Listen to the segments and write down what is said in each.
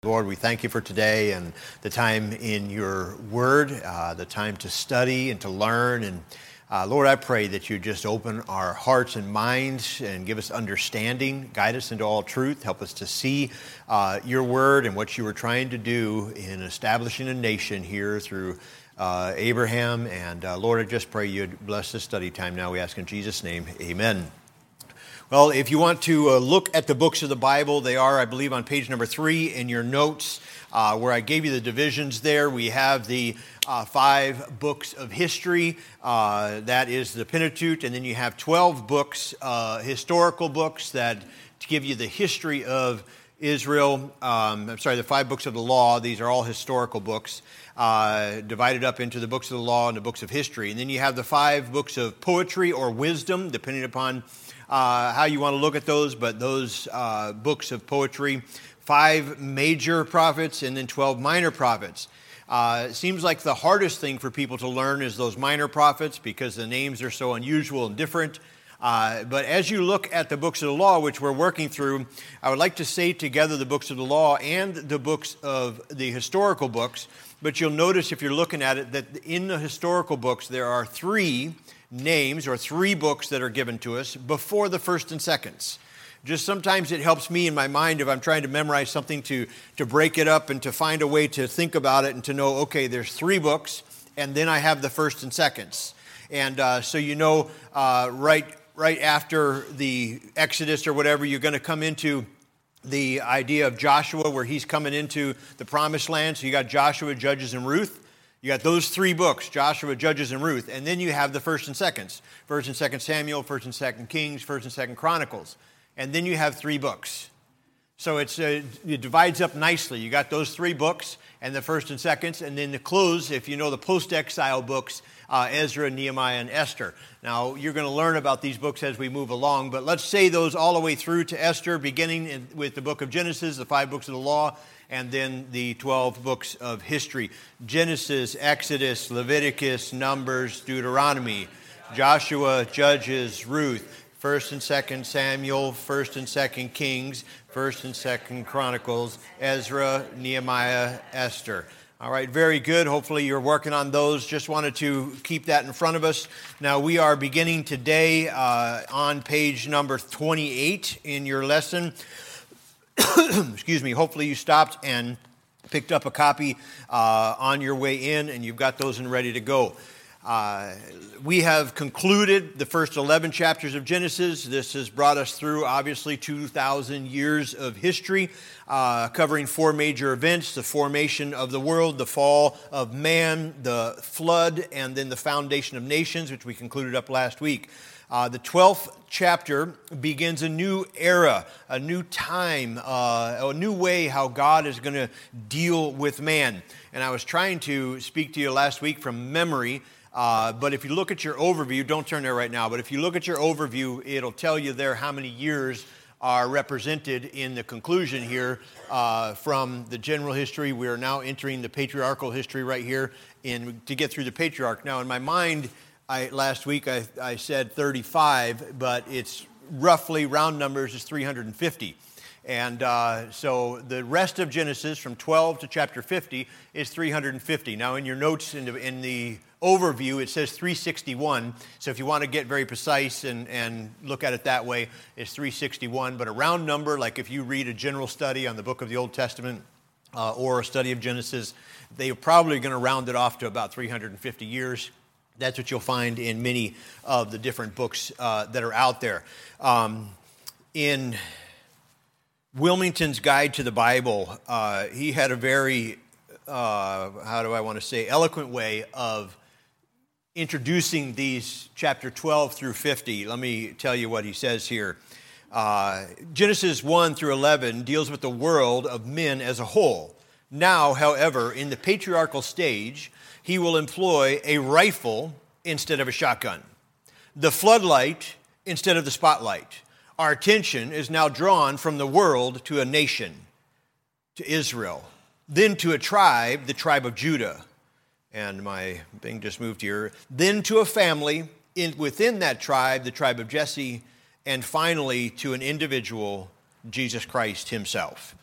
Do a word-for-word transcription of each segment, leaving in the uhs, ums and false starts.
Lord, we thank you for today and the time in your word, uh, the time to study and to learn. And uh, Lord, I pray that you just open our hearts and minds and give us understanding, guide us into all truth, help us to see uh, your word and what you were trying to do in establishing a nation here through uh, Abraham. And uh, Lord, I just pray you'd bless this study time now. We ask in Jesus' name, amen. Well, if you want to uh, look at the books of the Bible, they are, I believe, on page number three in your notes, uh, where I gave you the divisions there. We have the uh, five books of history. Uh, that is the Pentateuch. And then you have twelve books, uh, historical books that to give you the history of Israel. Um, I'm sorry, the five books of the law. These are all historical books, uh, divided up into the books of the law and the books of history. And then you have the five books of poetry or wisdom, depending upon Uh, how you want to look at those, but those uh, books of poetry, five major prophets and then twelve minor prophets. Uh, it seems like the hardest thing for people to learn is those minor prophets because the names are so unusual and different. Uh, but as you look at the books of the law, which we're working through, I would like to say together the books of the law and the books of the historical books. But you'll notice if you're looking at it that in the historical books there are three names or three books that are given to us before the first and seconds. Just sometimes it helps me in my mind if I'm trying to memorize something to, to break it up and to find a way to think about it and to know, okay, there's three books and then I have the first and seconds. And uh, so you know uh, right, right after the Exodus or whatever, you're going to come into the idea of Joshua where he's coming into the promised land. So you got Joshua, Judges, and Ruth. You got those three books, Joshua, Judges, and Ruth. And then you have the first and seconds. First and second Samuel, first and second Kings, first and second Chronicles. And then you have three books. So it's uh, it divides up nicely. You got those three books and the first and seconds. And then the close, if you know the post-exile books, uh, Ezra, Nehemiah, and Esther. Now, you're going to learn about these books as we move along. But let's say those all the way through to Esther, beginning in, with the book of Genesis, the five books of the law, and then the twelve books of history. Genesis, Exodus, Leviticus, Numbers, Deuteronomy, Joshua, Judges, Ruth, first and second Samuel, first and second Kings, first and second Chronicles, Ezra, Nehemiah, Esther. All right, very good. Hopefully you're working on those. Just wanted to keep that in front of us. Now we are beginning today uh, on page number twenty-eight in your lesson. Excuse me, hopefully you stopped and picked up a copy uh, on your way in and you've got those and ready to go. Uh, we have concluded the first eleven chapters of Genesis. This has brought us through, obviously, two thousand years of history, uh, covering four major events: the formation of the world, the fall of man, the flood, and then the foundation of nations, which we concluded up last week. Uh, the twelfth chapter begins a new era, a new time, uh, a new way how God is going to deal with man. And I was trying to speak to you last week from memory, uh, but if you look at your overview, don't turn there right now, but if you look at your overview, it'll tell you there how many years are represented in the conclusion here uh, from the general history. We are now entering the patriarchal history right here in, to get through the patriarch. Now, in my mind, I, last week I, I said thirty-five, but it's roughly, round numbers, is three hundred fifty. And uh, so the rest of Genesis from twelve to chapter fifty is three hundred fifty. Now in your notes in the, in the overview it says three sixty-one. So if you want to get very precise and, and look at it that way, it's three sixty-one. But a round number, like if you read a general study on the book of the Old Testament uh, or a study of Genesis, they're probably going to round it off to about three hundred fifty years. That's what you'll find in many of the different books uh, that are out there. Um, in Wilmington's Guide to the Bible, uh, he had a very, uh, how do I want to say, eloquent way of introducing these chapter twelve through fifty. Let me tell you what he says here. Uh, Genesis one through eleven deals with the world of men as a whole. Now, however, in the patriarchal stage, he will employ a rifle instead of a shotgun, the floodlight instead of the spotlight. Our attention is now drawn from the world to a nation, to Israel, then to a tribe, the tribe of Judah. And my thing just moved here. Then to a family in, within that tribe, the tribe of Jesse, and finally to an individual, Jesus Christ himself.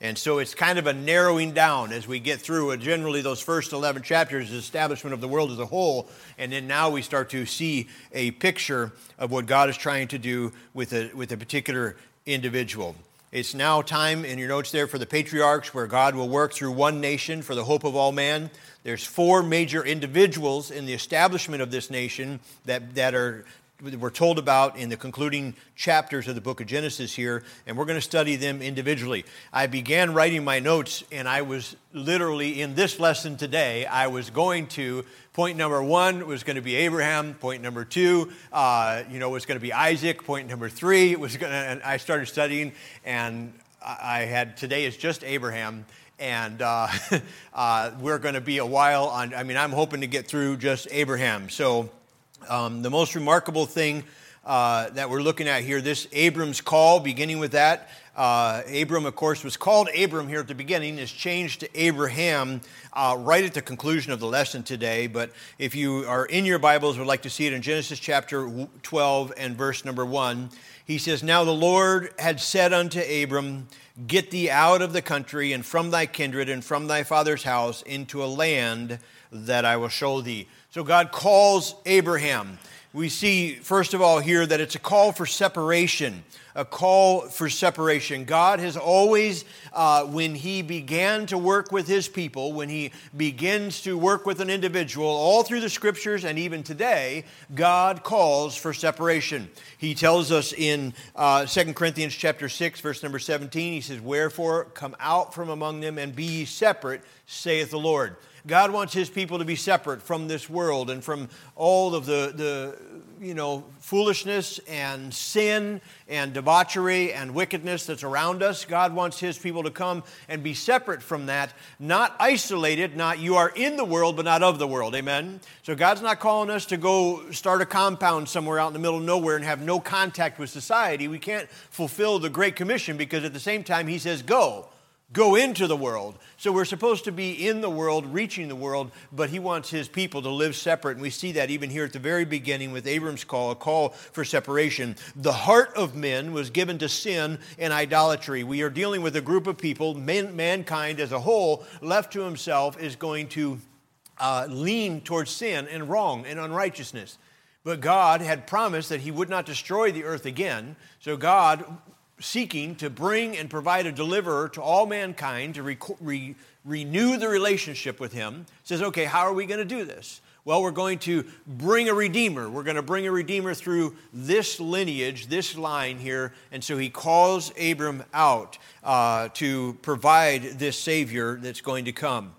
And so it's kind of a narrowing down as we get through. And generally, those first eleven chapters is establishment of the world as a whole. And then now we start to see a picture of what God is trying to do with a, with a particular individual. It's now time in your notes there for the patriarchs, where God will work through one nation for the hope of all man. There's four major individuals in the establishment of this nation that, that are we're told about in the concluding chapters of the book of Genesis here, and we're going to study them individually. I began writing my notes, and I was literally in this lesson today, I was going to, point number one was going to be Abraham, point number two, uh, you know, was going to be Isaac, point number three, was going to, and I started studying, and I had, today is just Abraham, and uh, uh, we're going to be a while on, I mean, I'm hoping to get through just Abraham, so Um, the most remarkable thing uh, that we're looking at here, this Abram's call, beginning with that. Uh, Abram, of course, was called Abram here at the beginning, is changed to Abraham uh, right at the conclusion of the lesson today. But if you are in your Bibles, would like to see it in Genesis chapter twelve and verse number one. He says, "Now the Lord had said unto Abram, Get thee out of the country and from thy kindred and from thy father's house into a land that I will show thee." So God calls Abraham. We see, first of all, here that it's a call for separation, a call for separation. God has always, uh, when he began to work with his people, when he begins to work with an individual, all through the scriptures and even today, God calls for separation. He tells us in uh, Second Corinthians chapter six, verse number seventeen, he says, "Wherefore come out from among them and be ye separate, saith the Lord." God wants his people to be separate from this world and from all of the, the you know, foolishness and sin and debauchery and wickedness that's around us. God wants his people to come and be separate from that, not isolated, not you are in the world, but not of the world. Amen? So God's not calling us to go start a compound somewhere out in the middle of nowhere and have no contact with society. We can't fulfill the Great Commission because at the same time he says, go. Go into the world. So we're supposed to be in the world, reaching the world, but he wants his people to live separate. And we see that even here at the very beginning with Abram's call, a call for separation. The heart of men was given to sin and idolatry. We are dealing with a group of people, man, mankind as a whole, left to himself, is going to uh, lean towards sin and wrong and unrighteousness. But God had promised that he would not destroy the earth again. So God, seeking to bring and provide a deliverer to all mankind, to re- re- renew the relationship with him, says, okay, how are we going to do this? Well, we're going to bring a redeemer. We're going to bring a redeemer through this lineage, this line here. And so he calls Abram out uh, to provide this Savior that's going to come.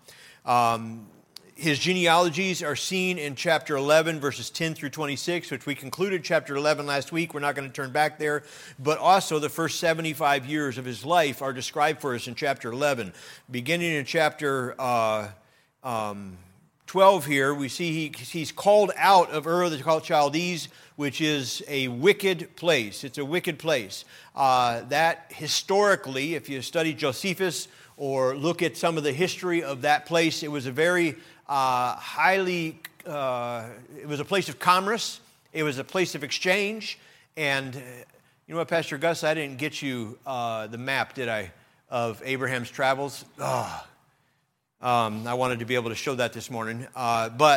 Um, His genealogies are seen in chapter eleven, verses ten through twenty-six, which we concluded chapter eleven last week. We're not going to turn back there. But also the first seventy-five years of his life are described for us in chapter eleven. Beginning in chapter uh, um, twelve here, we see he, he's called out of Ur of the Chaldees, which is a wicked place. It's a wicked place. Uh, that historically, if you study Josephus or look at some of the history of that place, it was a very Uh, highly, uh, it was a place of commerce. It was a place of exchange. And uh, you know what, Pastor Gus, I didn't get you uh, the map, did I, of Abraham's travels? Oh, um, I wanted to be able to show that this morning. Uh, but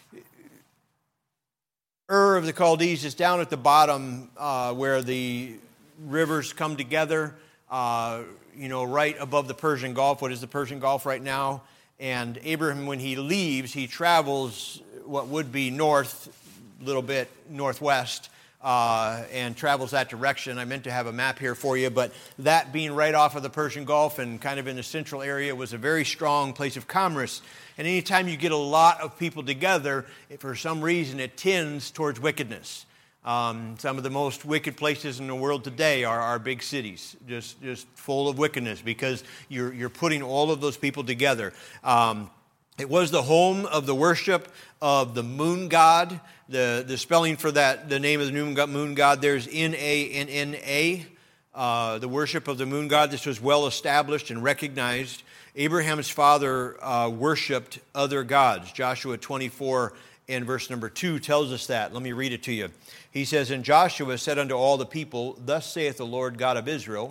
Ur of the Chaldees is down at the bottom uh, where the rivers come together, uh, you know, right above the Persian Gulf. What is the Persian Gulf right now? And Abraham, when he leaves, he travels what would be north, a little bit northwest, uh, and travels that direction. I meant to have a map here for you, but that being right off of the Persian Gulf and kind of in the central area was a very strong place of commerce. And anytime you get a lot of people together, for some reason it tends towards wickedness. Um, some of the most wicked places in the world today are our big cities, just just full of wickedness because you're you're putting all of those people together. Um, it was the home of the worship of the moon god. The the spelling for that, the name of the moon god, there's N A N N A. Uh, the worship of the moon god. This was well established and recognized. Abraham's father uh, worshipped other gods. Joshua twenty-four and verse number two tells us that. Let me read it to you. He says, "And Joshua said unto all the people, Thus saith the Lord God of Israel,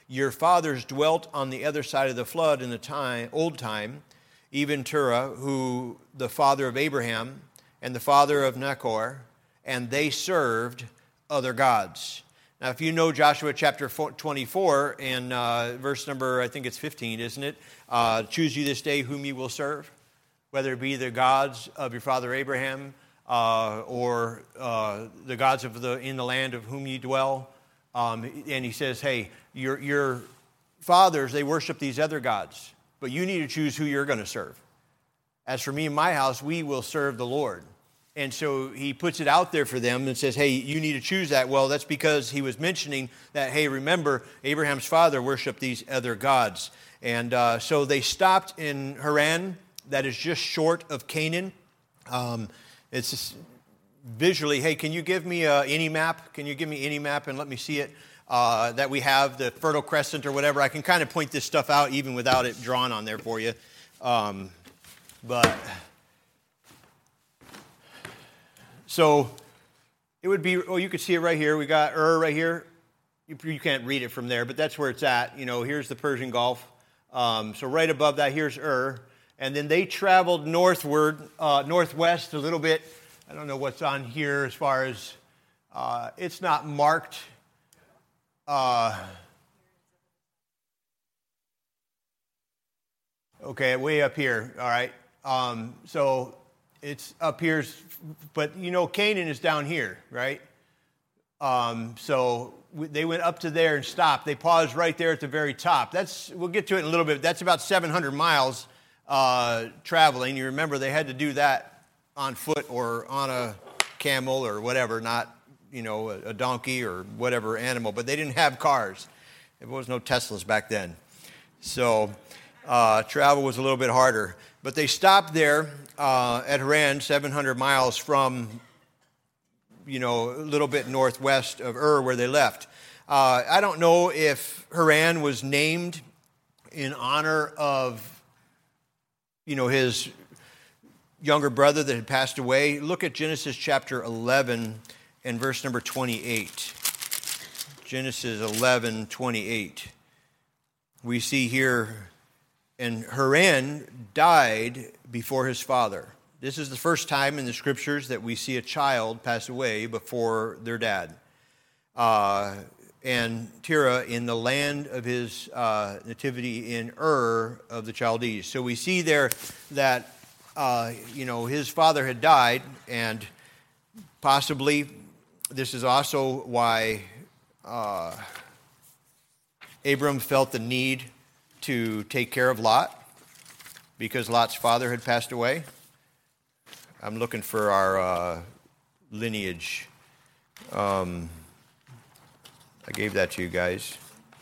Your fathers dwelt on the other side of the flood in the time, old time, even Terah, who the father of Abraham and the father of Nachor, and they served other gods. Now, if you know Joshua chapter twenty-four and uh, verse number, I think it's fifteen, isn't it? Uh, Choose you this day whom you will serve, whether it be the gods of your father Abraham uh, or uh, the gods of the in the land of whom you dwell. Um, and he says, hey, your your fathers, they worship these other gods, but you need to choose who you're going to serve. As for me and my house, we will serve the Lord. And so he puts it out there for them and says, hey, you need to choose that. Well, that's because he was mentioning that, hey, remember, Abraham's father worshiped these other gods. And uh, so they stopped in Haran, that is just short of Canaan. Um, it's just visually, hey, can you give me uh, any map? Can you give me any map and let me see it? Uh, that we have, the Fertile Crescent or whatever. I can kind of point this stuff out even without it drawn on there for you. Um, but... So it would be, oh, you could see it right here. We got Ur right here. You, you can't read it from there, but that's where it's at. You know, here's the Persian Gulf. Um, so right above that, here's Ur. And then they traveled northward, uh, northwest a little bit. I don't know what's on here as far as, uh, it's not marked. Uh, okay, way up here, all right. Um, so it's up here, but you know, Canaan is down here, right? Um, so they went up to there and stopped. They paused right there at the very top. That's, we'll get to it in a little bit. That's about seven hundred miles uh, traveling. You remember they had to do that on foot or on a camel or whatever, not, you know, a, a donkey or whatever animal. But they didn't have cars. There was no Teslas back then. So uh, travel was a little bit harder. But they stopped there uh, at Haran, seven hundred miles from, you know, a little bit northwest of Ur where they left. Uh, I don't know if Haran was named in honor of, you know, his younger brother that had passed away. Look at Genesis chapter eleven and verse number twenty-eight. Genesis eleven, twenty-eight. We see here, and Haran died before his father. This is the first time in the scriptures that we see a child pass away before their dad. Uh, and Terah in the land of his uh, nativity in Ur of the Chaldees. So we see there that, uh, you know, his father had died, and possibly this is also why uh, Abram felt the need to take care of Lot, because Lot's father had passed away. I'm looking for our uh, lineage. Um, I gave that to you guys.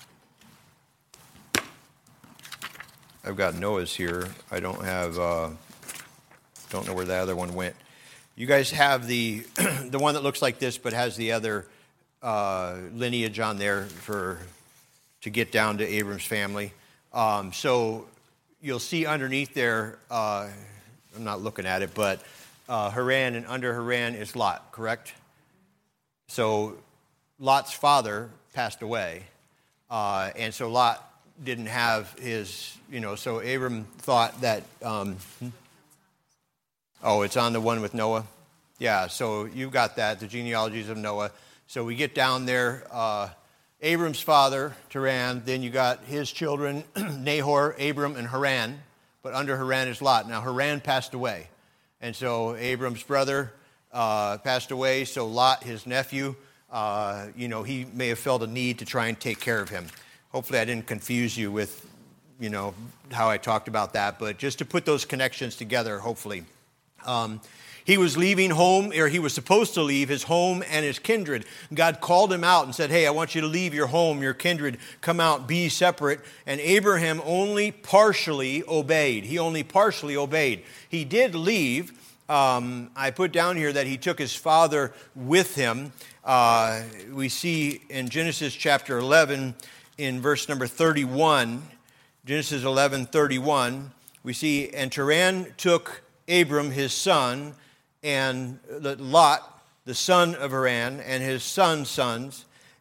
I've got Noah's here. I don't have, uh, don't know where the other one went. You guys have the the one that looks like this, but has the other uh, lineage on there for to get down to Abram's family. Um, so you'll see underneath there, uh, I'm not looking at it, but uh, Haran, and under Haran is Lot, correct? So Lot's father passed away, uh, and so Lot didn't have his, you know, so Abram thought that, um, oh, it's on the one with Noah? Yeah, so you've got that, the genealogies of Noah. So we get down there, uh, Abram's father, Haran, then you got his children, Nahor, Abram, and Haran, but under Haran is Lot. Now, Haran passed away, and so Abram's brother uh, passed away, so Lot, his nephew, uh, you know, he may have felt a need to try and take care of him. Hopefully I didn't confuse you with, you know, how I talked about that, but just to put those connections together, hopefully. Um, He was leaving home, or he was supposed to leave his home and his kindred. God called him out and said, hey, I want you to leave your home, your kindred, come out, be separate. And Abraham only partially obeyed. He only partially obeyed. He did leave. Um, I put down here that he took his father with him. Uh, we see in Genesis chapter eleven, in verse number thirty-one, Genesis eleven, thirty-one, we see, and Haran took Abram his son, and Lot, the son of Haran, and his son's sons,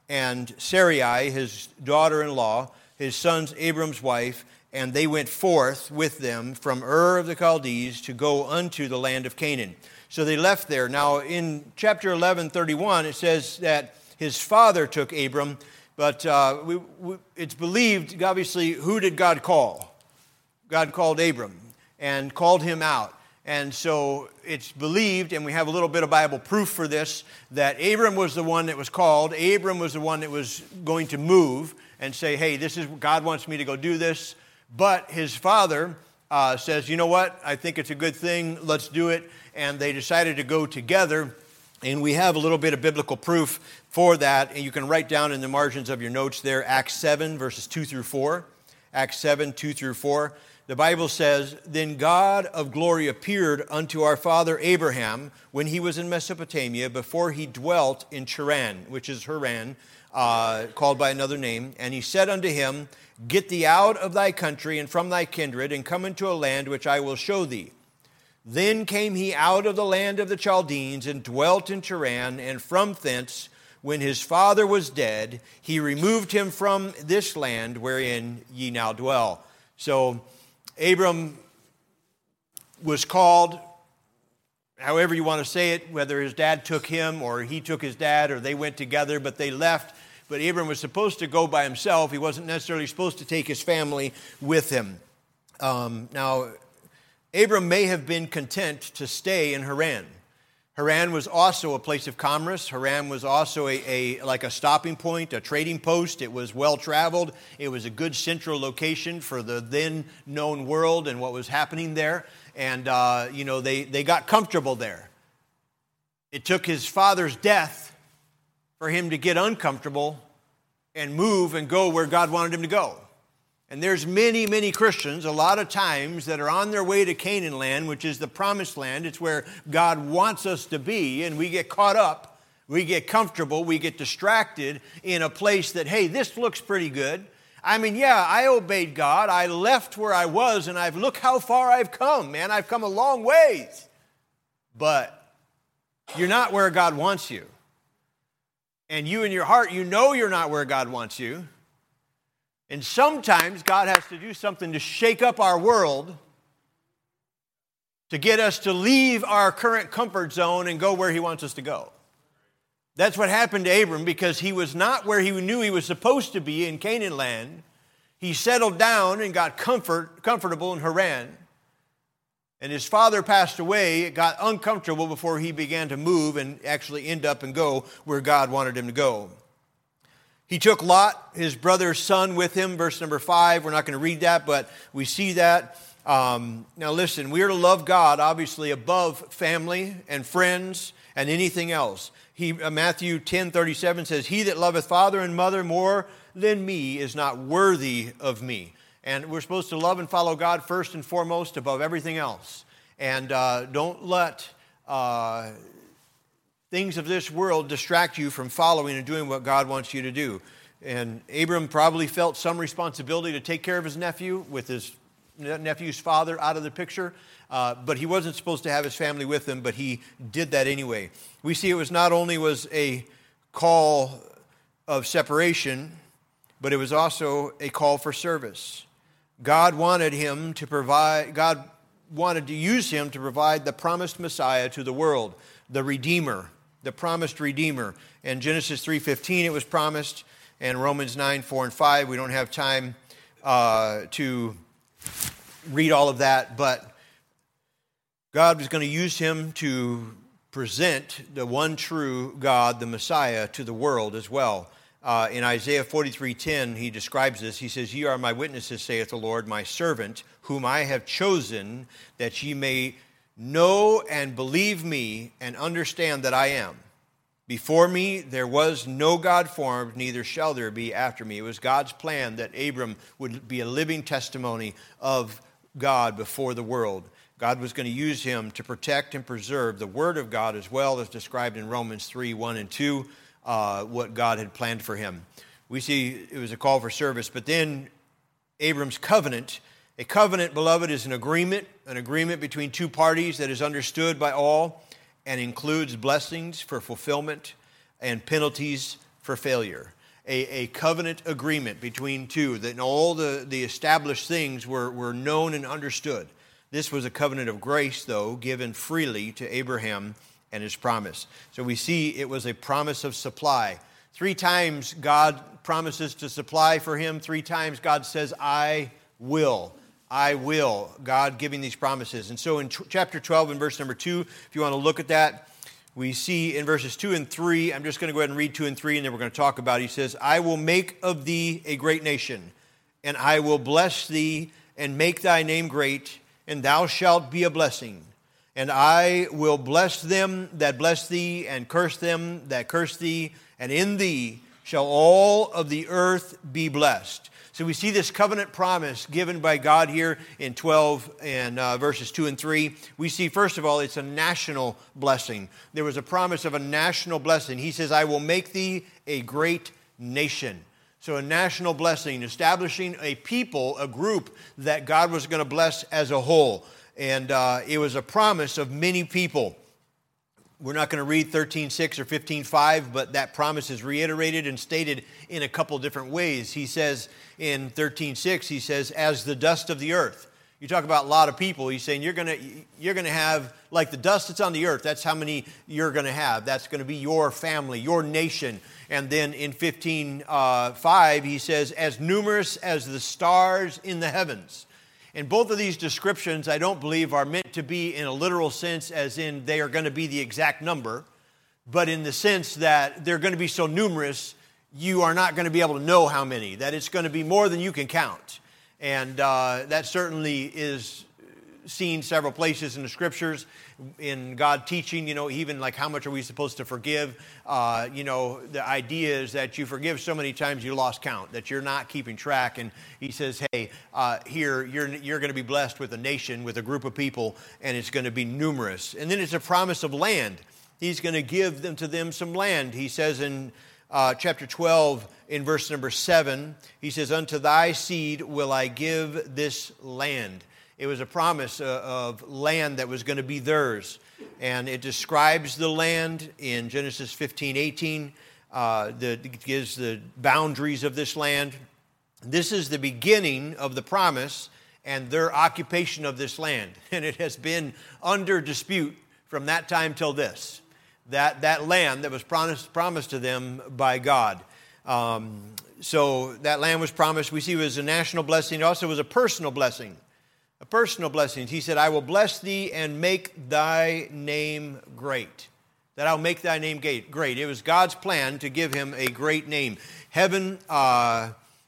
and Sarai, his daughter-in-law, his son's Abram's wife, and they went forth with them from Ur of the Chaldees to go unto the land of Canaan. So they left there. Now in chapter eleven thirty-one, it says that his father took Abram, but uh, we, we, it's believed, obviously, who did God call? God called Abram and called him out. And so it's believed, and we have a little bit of Bible proof for this, that Abram was the one that was called. Abram was the one that was going to move and say, hey, this is God wants me to go do this. But his father uh, says, you know what, I think it's a good thing, let's do it. And they decided to go together. And we have a little bit of biblical proof for that. And you can write down in the margins of your notes there, Acts seven, verses two through four. Acts seven, two through four. The Bible says, then God of glory appeared unto our father Abraham when he was in Mesopotamia, before he dwelt in Charan, which is Haran, uh, called by another name. And he said unto him, get thee out of thy country and from thy kindred, and come into a land which I will show thee. Then came he out of the land of the Chaldeans, and dwelt in Charan, and from thence, when his father was dead, he removed him from this land wherein ye now dwell. So Abram was called, however you want to say it, whether his dad took him or he took his dad or they went together, but they left. But Abram was supposed to go by himself. He wasn't necessarily supposed to take his family with him. Um, now, Abram may have been content to stay in Haran. Haran was also a place of commerce. Haran was also a, a like a stopping point, a trading post. It was well traveled. It was a good central location for the then known world and what was happening there. And uh, you know they they got comfortable there. It took his father's death for him to get uncomfortable and move and go where God wanted him to go. And there's many, many Christians, a lot of times, that are on their way to Canaan land, which is the promised land. It's where God wants us to be, and we get caught up, we get comfortable, we get distracted in a place that, hey, this looks pretty good. I mean, yeah, I obeyed God. I left where I was, and I've look how far I've come, man. I've come a long ways. But you're not where God wants you. And you in your heart, you know you're not where God wants you. And sometimes God has to do something to shake up our world to get us to leave our current comfort zone and go where he wants us to go. That's what happened to Abram, because he was not where he knew he was supposed to be in Canaan land. He settled down and got comfort, comfortable in Haran. And his father passed away. It got uncomfortable before he began to move and actually end up and go where God wanted him to go. He took Lot, his brother's son, with him, verse number five. We're not going to read that, but we see that. Um, now listen, we are to love God, obviously, above family and friends and anything else. He, uh, Matthew ten thirty-seven says, he that loveth father and mother more than me is not worthy of me. And we're supposed to love and follow God first and foremost above everything else. And uh, don't let Uh, things of this world distract you from following and doing what God wants you to do. And Abram probably felt some responsibility to take care of his nephew with his nephew's father out of the picture. Uh, but he wasn't supposed to have his family with him, but he did that anyway. We see it was not only was a call of separation, but it was also a call for service. God wanted him to provide, God wanted to use him to provide the promised Messiah to the world, the Redeemer. The promised Redeemer. In Genesis three fifteen it was promised, and Romans nine, four, and five. We don't have time uh, to read all of that, but God was going to use him to present the one true God, the Messiah, to the world as well. Uh, in Isaiah forty-three ten, he describes this. He says, ye are my witnesses, saith the Lord, my servant, whom I have chosen, that ye may know and believe me and understand that I am. Before me there was no God formed, neither shall there be after me. It was God's plan that Abram would be a living testimony of God before the world. God was going to use him to protect and preserve the Word of God, as well as described in Romans three, one and two, uh, what God had planned for him. We see it was a call for service, but then Abram's covenant. A covenant, beloved, is an agreement, an agreement between two parties that is understood by all and includes blessings for fulfillment and penalties for failure. a, a covenant agreement between two, that all the, the established things were, were known and understood. This was a covenant of grace, though, given freely to Abraham and his promise. So we see it was a promise of supply. Three times God promises to supply for him. Three times God says, I will. I will. God giving these promises. And so in t- chapter twelve and verse number two, if you want to look at that, we see in verses two and three, I'm just going to go ahead and read two and three, and then we're going to talk about it. He says, I will make of thee a great nation, and I will bless thee and make thy name great, and thou shalt be a blessing. And I will bless them that bless thee, and curse them that curse thee, and in thee shall all of the earth be blessed. So we see this covenant promise given by God here in twelve and uh, verses two and three. We see, first of all, it's a national blessing. There was a promise of a national blessing. He says, I will make thee a great nation. So a national blessing, establishing a people, a group that God was going to bless as a whole. And uh, it was a promise of many people. We're not going to read thirteen six or fifteen five, but that promise is reiterated and stated in a couple different ways. He says in thirteen six, he says, as the dust of the earth. You talk about a lot of people. He's saying you're going to you're going to have, like the dust that's on the earth, that's how many you're going to have. That's going to be your family, your nation. And then in fifteen five, he says, as numerous as the stars in the heavens. And both of these descriptions, I don't believe, are meant to be in a literal sense, as in they are going to be the exact number, but in the sense that they're going to be so numerous, you are not going to be able to know how many, that it's going to be more than you can count. And uh, that certainly is seen several places in the Scriptures, in God teaching, you know, even like how much are we supposed to forgive? Uh, you know, the idea is that you forgive so many times you lost count, that you're not keeping track. And he says, hey, uh, here, you're, you're going to be blessed with a nation, with a group of people, and it's going to be numerous. And then it's a promise of land. He's going to give them to them some land. He says in uh, chapter twelve, in verse number seven, he says, unto thy seed will I give this land. It was a promise of land that was going to be theirs. And it describes the land in Genesis fifteen eighteen. Uh, the, it gives the boundaries of this land. This is the beginning of the promise and their occupation of this land. And it has been under dispute from that time till this. That, that land that was promised, promised to them by God. Um, so that land was promised. We see it was a national blessing. It also was a personal blessing. A personal blessing. He said, I will bless thee and make thy name great. That I'll make thy name great. It was God's plan to give him a great name. Heaven uh,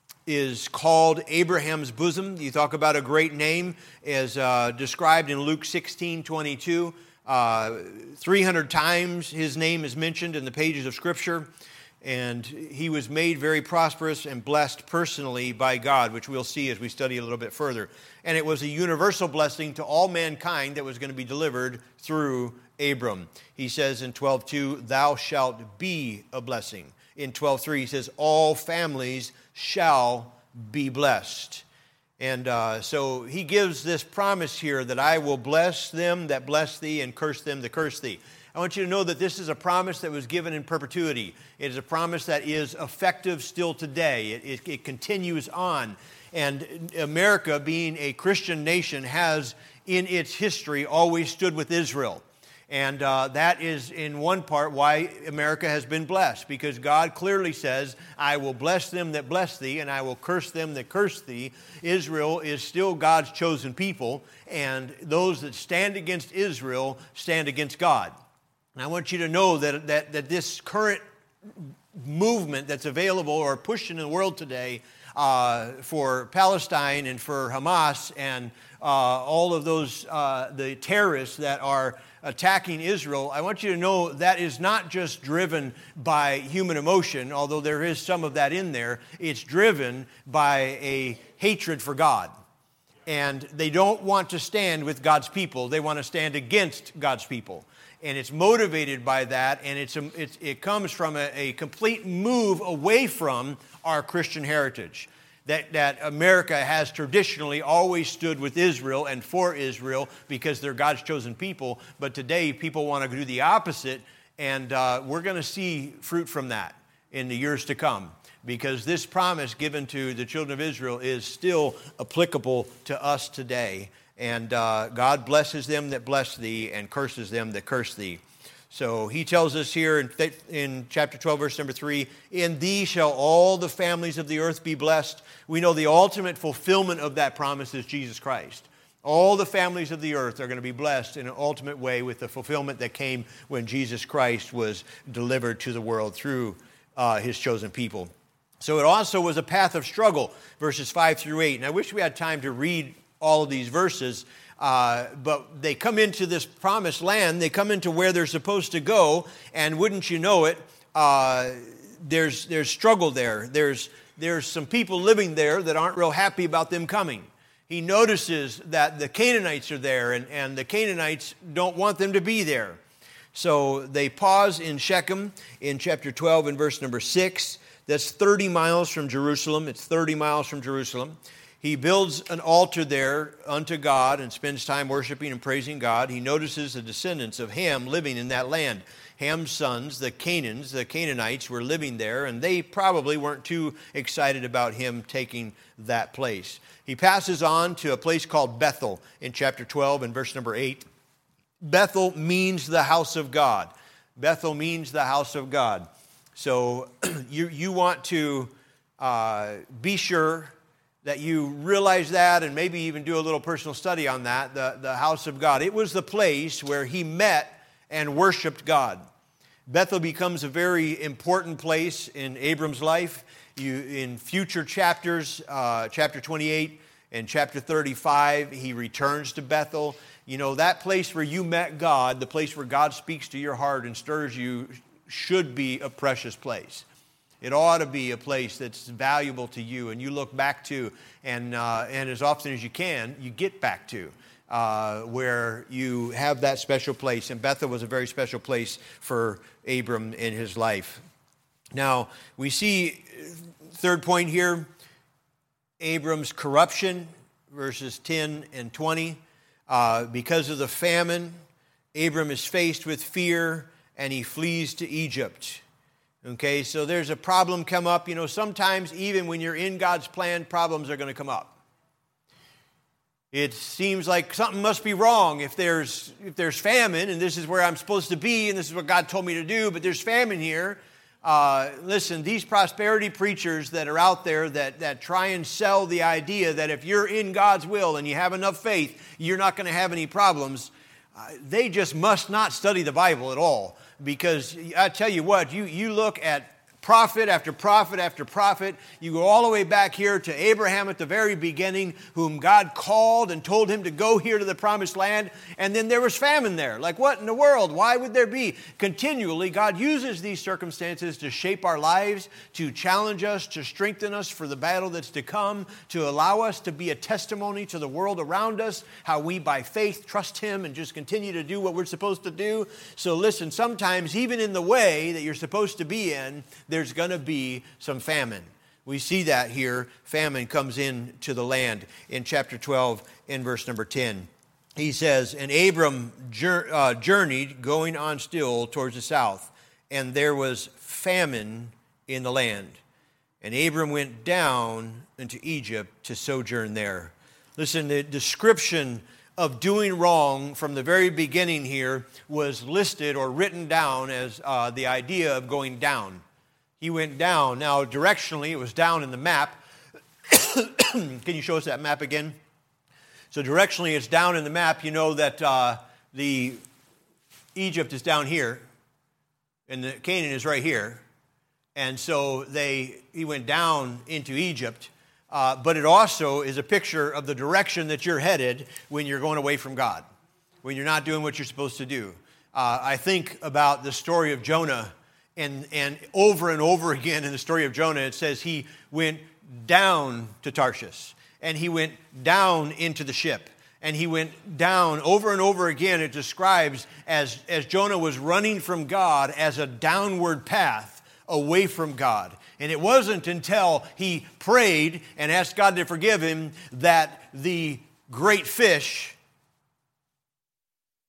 is called Abraham's bosom. You talk about a great name as uh, described in Luke sixteen twenty-two. Uh, three hundred times his name is mentioned in the pages of Scripture. And he was made very prosperous and blessed personally by God, which we'll see as we study a little bit further. And it was a universal blessing to all mankind that was going to be delivered through Abram. He says in twelve two, thou shalt be a blessing. In twelve three, he says, all families shall be blessed. And uh, so he gives this promise here that I will bless them that bless thee and curse them that curse thee. I want you to know that this is a promise that was given in perpetuity. It is a promise that is effective still today. It, it, it continues on. And America, being a Christian nation, has in its history always stood with Israel. And uh, that is in one part why America has been blessed, because God clearly says, I will bless them that bless thee, and I will curse them that curse thee. Israel is still God's chosen people, and those that stand against Israel stand against God. And I want you to know that, that, that this current movement that's available or pushed in the world today uh, for Palestine and for Hamas and uh, all of those, uh, the terrorists that are attacking Israel, I want you to know that is not just driven by human emotion, although there is some of that in there. It's driven by a hatred for God. And they don't want to stand with God's people. They want to stand against God's people. And it's motivated by that, and it's, a, it's it comes from a, a complete move away from our Christian heritage. That, that America has traditionally always stood with Israel and for Israel because they're God's chosen people. But today, people want to do the opposite, and uh, we're going to see fruit from that in the years to come. because this promise given to the children of Israel is still applicable to us today. And uh, God blesses them that bless thee and curses them that curse thee. So he tells us here in, in chapter twelve, verse number three, in thee shall all the families of the earth be blessed. We know the ultimate fulfillment of that promise is Jesus Christ. All the families of the earth are going to be blessed in an ultimate way with the fulfillment that came when Jesus Christ was delivered to the world through uh, his chosen people. So it also was a path of struggle, verses five through eight. And I wish we had time to read all of these verses. Uh, but they come into this promised land. They come into where they're supposed to go, and wouldn't you know it, uh, there's there's struggle there. There's there's some people living there that aren't real happy about them coming. He notices that the Canaanites are there, and, and the Canaanites don't want them to be there. So they pause in Shechem in chapter twelve and verse number six. That's thirty miles from Jerusalem. It's thirty miles from Jerusalem. He builds an altar there unto God and spends time worshiping and praising God. He notices the descendants of Ham living in that land. Ham's sons, the Canaans, the Canaanites, were living there, and they probably weren't too excited about him taking that place. He passes on to a place called Bethel in chapter twelve and verse number eight. Bethel means the house of God. Bethel means the house of God. So you, you want to uh, be sure that you realize that and maybe even do a little personal study on that, the, the house of God. It was the place where he met and worshiped God. Bethel becomes a very important place in Abram's life. You, in future chapters, uh, chapter twenty-eight and chapter thirty-five, he returns to Bethel. You know, that place where you met God, the place where God speaks to your heart and stirs you, should be a precious place. It ought to be a place that's valuable to you and you look back to, and uh, and as often as you can, you get back to, uh, where you have that special place. And Bethel was a very special place for Abram in his life. Now, we see, third point here, Abram's corruption, verses ten and twenty. Uh, because of the famine, Abram is faced with fear and he flees to Egypt. Okay, so there's a problem come up. You know, sometimes even when you're in God's plan, problems are going to come up. It seems like something must be wrong if there's if there's famine, and this is where I'm supposed to be, and this is what God told me to do, but there's famine here. Uh, listen, these prosperity preachers that are out there that, that try and sell the idea that if you're in God's will and you have enough faith, you're not going to have any problems, uh, they just must not study the Bible at all. Because I tell you what, you, you look at prophet after prophet after prophet. You go all the way back here to Abraham at the very beginning, whom God called and told him to go here to the promised land. And then there was famine there. Like, what in the world? Why would there be? Continually, God uses these circumstances to shape our lives, to challenge us, to strengthen us for the battle that's to come, to allow us to be a testimony to the world around us, how we by faith trust him and just continue to do what we're supposed to do. So listen, sometimes even in the way that you're supposed to be in, there's going to be some famine. We see that here. Famine comes into the land in chapter twelve in verse number ten. He says, and Abram jour- uh, journeyed going on still towards the south, and there was famine in the land. And Abram went down into Egypt to sojourn there. Listen, the description of doing wrong from the very beginning here was listed or written down as uh, the idea of going down. He went down. Now, directionally, it was down in the map. Can you show us that map again? So directionally, it's down in the map. You know that uh, the Egypt is down here, and the Canaan is right here. And so they he went down into Egypt. Uh, but it also is a picture of the direction that you're headed when you're going away from God, when you're not doing what you're supposed to do. Uh, I think about the story of Jonah. And, and over and over again in the story of Jonah, it says he went down to Tarshish. And he went down into the ship. And he went down over and over again. It describes as, as Jonah was running from God as a downward path away from God. And it wasn't until he prayed and asked God to forgive him that the great fish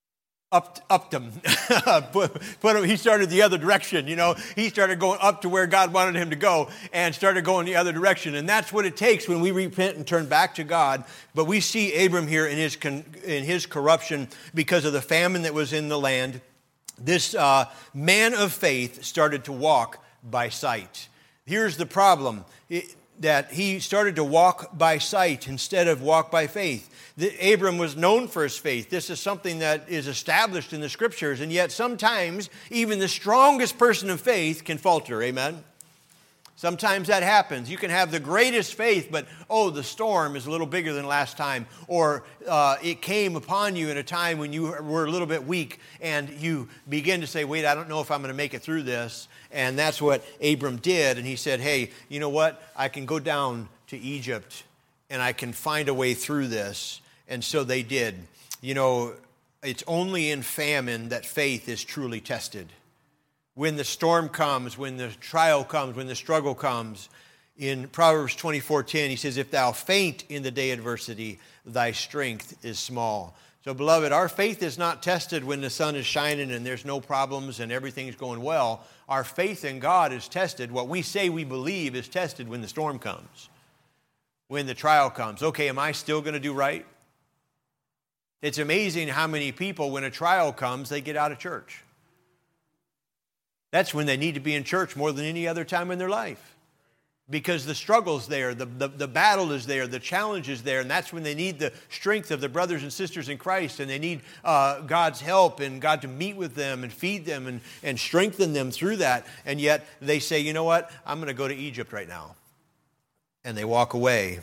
Up, upped him. put, put him. He started the other direction, you know. He started going up to where God wanted him to go and started going the other direction. And that's what it takes when we repent and turn back to God. But we see Abram here in his con, in his corruption because of the famine that was in the land. This uh, man of faith started to walk by sight. Here's the problem. It, that he started to walk by sight instead of walk by faith. The, Abram was known for his faith. This is something that is established in the Scriptures, and yet sometimes even the strongest person of faith can falter, amen? Sometimes that happens. You can have the greatest faith, but, oh, the storm is a little bigger than last time, or uh, it came upon you in a time when you were a little bit weak, and you begin to say, wait, I don't know if I'm going to make it through this. And that's what Abram did. And he said, hey, you know what? I can go down to Egypt and I can find a way through this. And so they did. You know, it's only in famine that faith is truly tested. When the storm comes, when the trial comes, when the struggle comes, in Proverbs twenty-four ten, he says, if thou faint in the day of adversity, thy strength is small. So, beloved, our faith is not tested when the sun is shining and there's no problems and everything's going well. Our faith in God is tested. What we say we believe is tested when the storm comes, when the trial comes. Okay, am I still going to do right? It's amazing how many people, when a trial comes, they get out of church. That's when they need to be in church more than any other time in their life. Because the struggle's there, the, the, the battle is there, the challenge is there, and that's when they need the strength of the brothers and sisters in Christ, and they need uh, God's help and God to meet with them and feed them and, and strengthen them through that. And yet they say, you know what, I'm going to go to Egypt right now. And they walk away.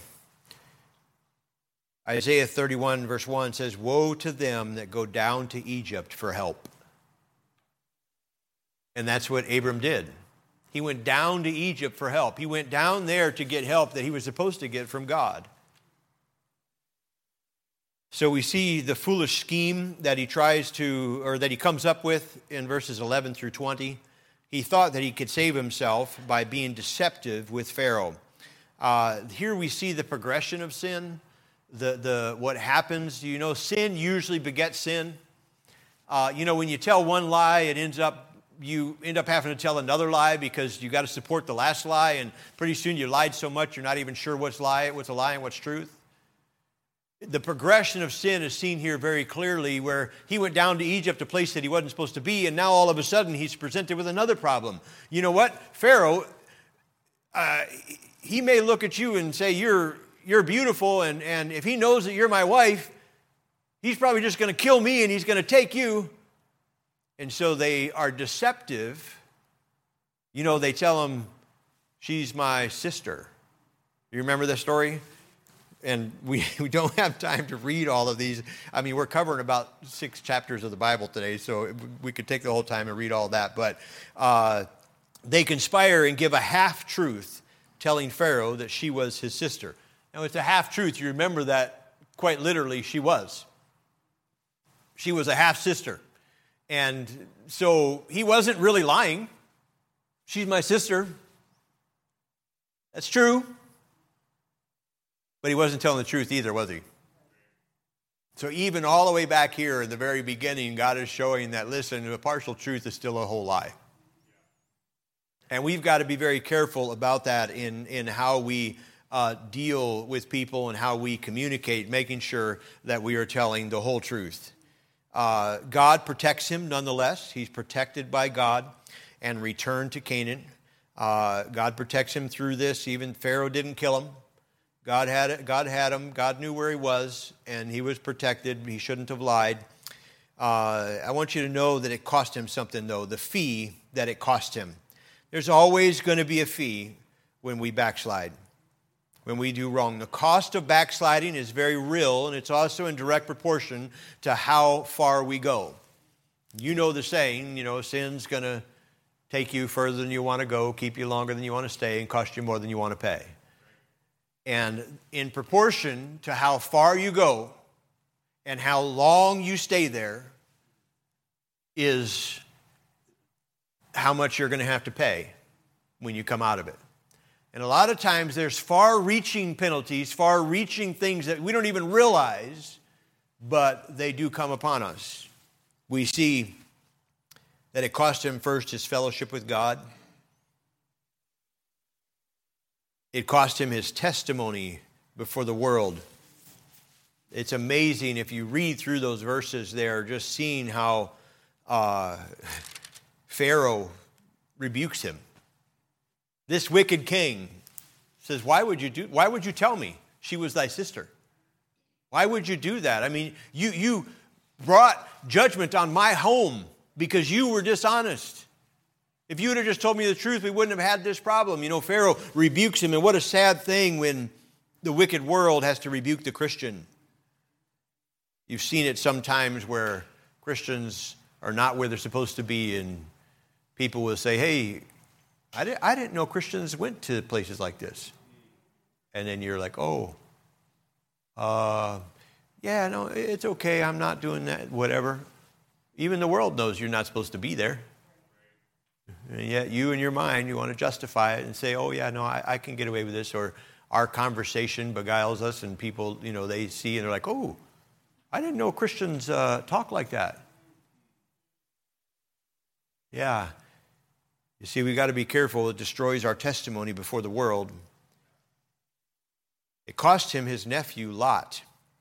Isaiah thirty-one verse one says, woe to them that go down to Egypt for help. And that's what Abram did. He went down to Egypt for help. He went down there to get help that he was supposed to get from God. So we see the foolish scheme that he tries to, or that he comes up with in verses eleven through twenty. He thought that he could save himself by being deceptive with Pharaoh. Uh, here we see the progression of sin, the, the what happens. You know, sin usually begets sin. Uh, you know, when you tell one lie, it ends up you end up having to tell another lie because you got to support the last lie, and pretty soon you lied so much you're not even sure what's lie, what's a lie and what's truth. The progression of sin is seen here very clearly, where he went down to Egypt, a place that he wasn't supposed to be, and now all of a sudden he's presented with another problem. You know what? Pharaoh, uh, he may look at you and say, you're you're beautiful, and, and if he knows that you're my wife, he's probably just going to kill me and he's going to take you. And so they are deceptive. You know, they tell him, she's my sister. You remember this story? And we, we don't have time to read all of these. I mean, we're covering about six chapters of the Bible today, so we could take the whole time and read all that. But uh, they conspire and give a half-truth, telling Pharaoh that she was his sister. Now, it's a half-truth. You remember that quite literally she was. She was a half-sister. And so he wasn't really lying. She's my sister. That's true. But he wasn't telling the truth either, was he? So even all the way back here in the very beginning, God is showing that, listen, a partial truth is still a whole lie. And we've got to be very careful about that in, in how we uh, deal with people and how we communicate, making sure that we are telling the whole truth. Uh, God protects him nonetheless. He's protected by God and returned to Canaan. Uh, God protects him through this. Even Pharaoh didn't kill him. God had it. God had him. God knew where he was, and he was protected. He shouldn't have lied. Uh, I want you to know that it cost him something, though, the fee that it cost him. There's always going to be a fee when we backslide, when we do wrong. The cost of backsliding is very real, and it's also in direct proportion to how far we go. You know the saying, you know, sin's going to take you further than you want to go, keep you longer than you want to stay, and cost you more than you want to pay. And in proportion to how far you go and how long you stay there is how much you're going to have to pay when you come out of it. And a lot of times there's far-reaching penalties, far-reaching things that we don't even realize, but they do come upon us. We see that it cost him first his fellowship with God. It cost him his testimony before the world. It's amazing if you read through those verses there, just seeing how uh, Pharaoh rebukes him. This wicked king says, why would you do, why would you tell me she was thy sister? Why would you do that? I mean, you, you brought judgment on my home because you were dishonest. If you would have just told me the truth, we wouldn't have had this problem. You know, Pharaoh rebukes him, and what a sad thing when the wicked world has to rebuke the Christian. You've seen it sometimes where Christians are not where they're supposed to be, and people will say, hey, I didn't, I didn't know Christians went to places like this. And then you're like, oh, uh, yeah, no, it's okay, I'm not doing that, whatever. Even the world knows you're not supposed to be there. And yet you in your mind, you want to justify it and say, oh, yeah, no, I, I can get away with this. Or our conversation beguiles us, and people, you know, they see and they're like, oh, I didn't know Christians uh, talk like that. Yeah. You see, we've got to be careful. It destroys our testimony before the world. It cost him his nephew, Lot.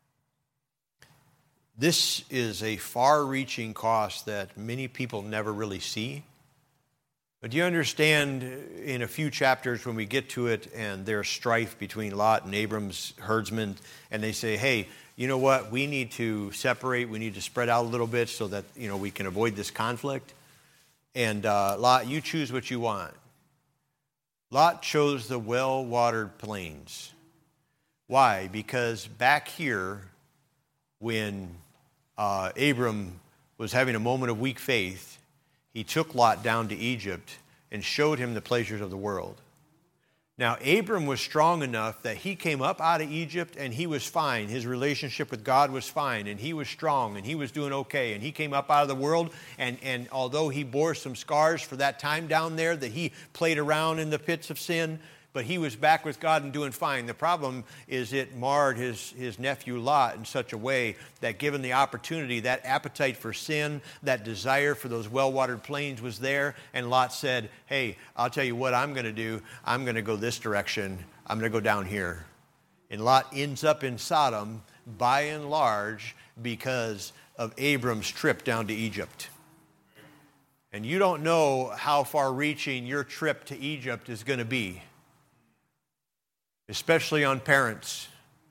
This is a far-reaching cost that many people never really see. But do you understand in a few chapters when we get to it and there's strife between Lot and Abram's herdsmen, and they say, hey, you know what, we need to separate, we need to spread out a little bit so that, you know, we can avoid this conflict. And uh, Lot, you choose what you want. Lot chose the well-watered plains. Why? Because back here, when uh, Abram was having a moment of weak faith, he took Lot down to Egypt and showed him the pleasures of the world. Now, Abram was strong enough that he came up out of Egypt and he was fine. His relationship with God was fine, and he was strong, and he was doing okay. And he came up out of the world, and, and although he bore some scars for that time down there that he played around in the pits of sin, but he was back with God and doing fine. The problem is it marred his, his nephew Lot in such a way that given the opportunity, that appetite for sin, that desire for those well-watered plains was there. And Lot said, hey, I'll tell you what I'm going to do. I'm going to go this direction. I'm going to go down here. And Lot ends up in Sodom by and large because of Abram's trip down to Egypt. And you don't know how far-reaching your trip to Egypt is going to be. Especially on parents.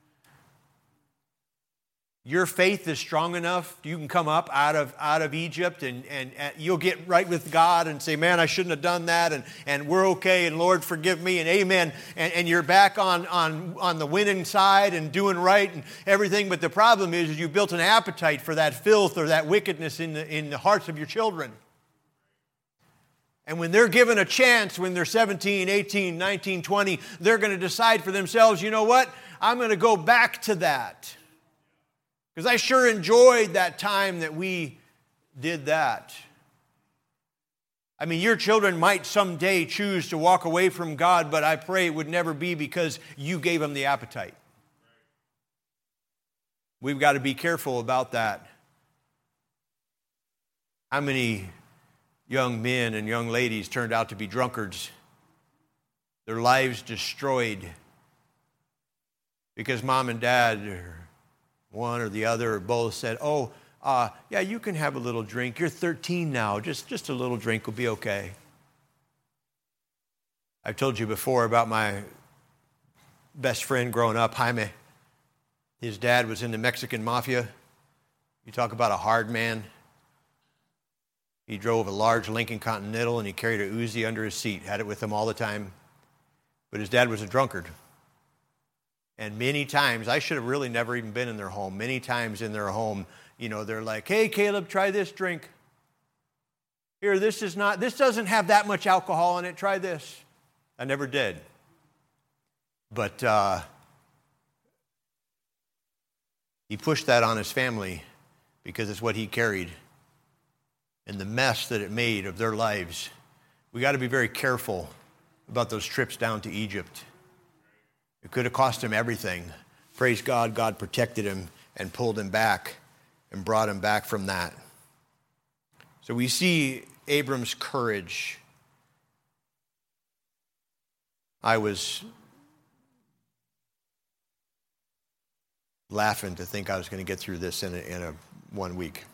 Your faith is strong enough, you can come up out of out of Egypt and, and, and you'll get right with God and say, man, I shouldn't have done that, and, and we're okay, and Lord, forgive me, and amen. And, and you're back on, on, on the winning side and doing right and everything. But the problem is, is you built an appetite for that filth or that wickedness in the, in the hearts of your children. And when they're given a chance, when they're seventeen, eighteen, nineteen, twenty, they're going to decide for themselves, you know what? I'm going to go back to that. Because I sure enjoyed that time that we did that. I mean, your children might someday choose to walk away from God, but I pray it would never be because you gave them the appetite. We've got to be careful about that. How many young men and young ladies turned out to be drunkards, their lives destroyed because mom and dad, or one or the other or both, said, oh, uh, yeah, you can have a little drink. You're thirteen now. Just, just a little drink will be okay. I've told you before about my best friend growing up, Jaime. His dad was in the Mexican mafia. You talk about a hard man. He drove a large Lincoln Continental, and he carried a Uzi under his seat, had it with him all the time. But his dad was a drunkard. And many times, I should have really never even been in their home. Many times in their home, you know, they're like, hey, Caleb, try this drink. Here, this is not, this doesn't have that much alcohol in it. Try this. I never did. But uh, he pushed that on his family because it's what he carried. And the mess that it made of their lives. We got to be very careful about those trips down to Egypt. It could have cost him everything. Praise God, God protected him and pulled him back and brought him back from that. So we see Abram's courage. I was laughing to think I was going to get through this in a, in a one week.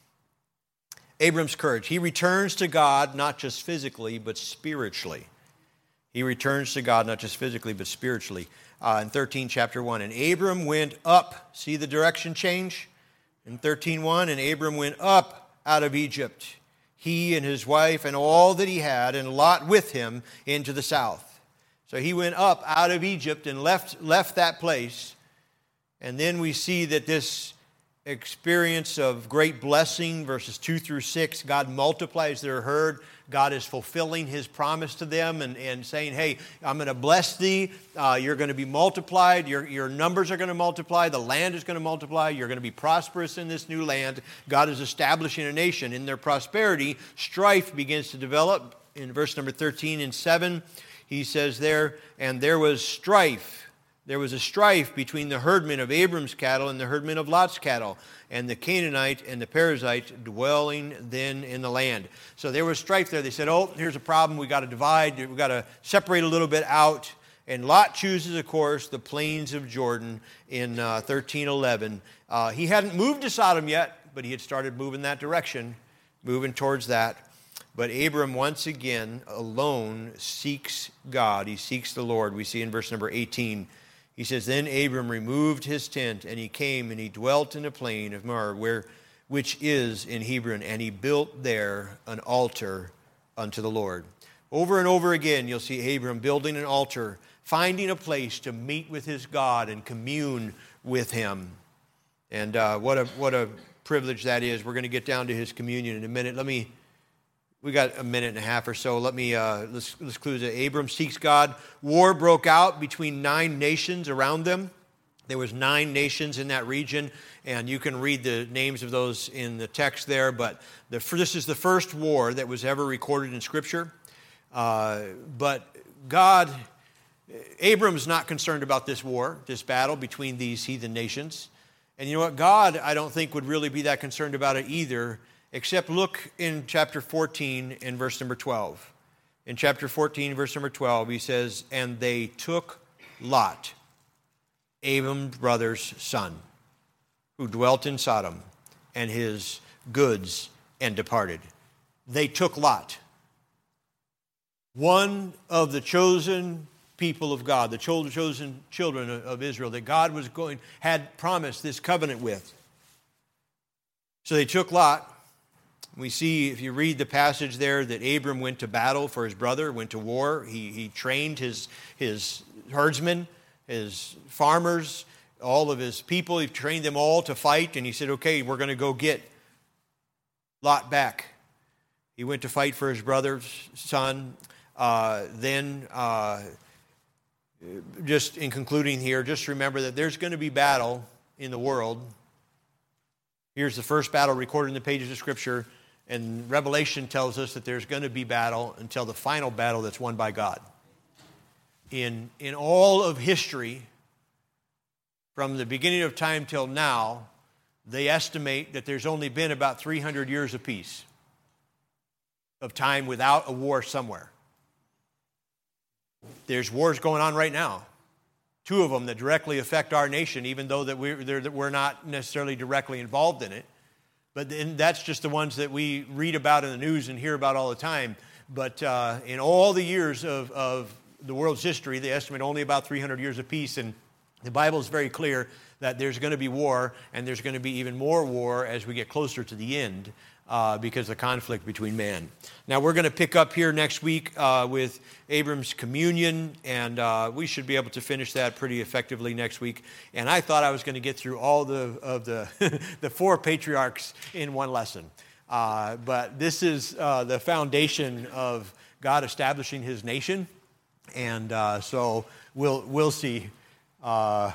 Abram's courage. He returns to God not just physically, but spiritually. He returns to God not just physically, but spiritually. Uh, in thirteen, chapter one, and Abram went up. See the direction change? In thirteen one, and Abram went up out of Egypt, he and his wife and all that he had, and Lot with him into the south. So he went up out of Egypt and left, left that place. And then we see that this experience of great blessing, verses two through six, God multiplies their herd. God is fulfilling his promise to them and, and saying, hey, I'm going to bless thee. Uh, you're going to be multiplied. Your, your numbers are going to multiply. The land is going to multiply. You're going to be prosperous in this new land. God is establishing a nation. In their prosperity, strife begins to develop. In verse number thirteen and seven, he says there, and there was strife. There was a strife between the herdmen of Abram's cattle and the herdmen of Lot's cattle, and the Canaanite and the Perizzite dwelling then in the land. So there was strife there. They said, oh, here's a problem. We've got to divide. We've got to separate a little bit out. And Lot chooses, of course, the plains of Jordan in uh, thirteen eleven. Uh, he hadn't moved to Sodom yet, but he had started moving that direction, moving towards that. But Abram, once again, alone, seeks God. He seeks the Lord. We see in verse number eighteen, he says, then Abram removed his tent, and he came, and he dwelt in the plain of Mamre, where, which is in Hebron, and he built there an altar unto the Lord. Over and over again, you'll see Abram building an altar, finding a place to meet with his God and commune with him. And uh, what a what a privilege that is. We're going to get down to his communion in a minute. Let me... We got a minute and a half or so. Let me, uh, let's, let's clue that Abram seeks God. War broke out between nine nations around them. There was nine nations in that region, and you can read the names of those in the text there, but the, this is the first war that was ever recorded in Scripture. Uh, but God, Abram's not concerned about this war, this battle between these heathen nations. And you know what? God, I don't think, would really be that concerned about it either. Except look in chapter fourteen and verse number twelve. In chapter fourteen, verse number twelve, he says, and they took Lot, Abram's brother's son, who dwelt in Sodom, and his goods, and departed. They took Lot, one of the chosen people of God, the chosen children of Israel that God was going, had promised this covenant with. So they took Lot. We see, if you read the passage there, that Abram went to battle for his brother, went to war. He, he trained his, his herdsmen, his farmers, all of his people. He trained them all to fight, and he said, okay, we're going to go get Lot back. He went to fight for his brother's son. Uh, then, uh, just in concluding here, just remember that there's going to be battle in the world. Here's the first battle recorded in the pages of Scripture. And Revelation tells us that there's going to be battle until the final battle that's won by God. In, in all of history, from the beginning of time till now, they estimate that there's only been about three hundred years of peace, of time without a war somewhere. There's wars going on right now. Two of them that directly affect our nation, even though that we're, that we're not necessarily directly involved in it. But then that's just the ones that we read about in the news and hear about all the time. But uh, in all the years of, of the world's history, they estimate only about three hundred years of peace. And the Bible is very clear that there's going to be war, and there's going to be even more war as we get closer to the end uh, because of the conflict between man. Now, we're going to pick up here next week uh, with Abram's communion, and uh, we should be able to finish that pretty effectively next week. And I thought I was going to get through all the of the the four patriarchs in one lesson. Uh, but this is uh, the foundation of God establishing his nation, and uh, so we'll we'll see. Uh,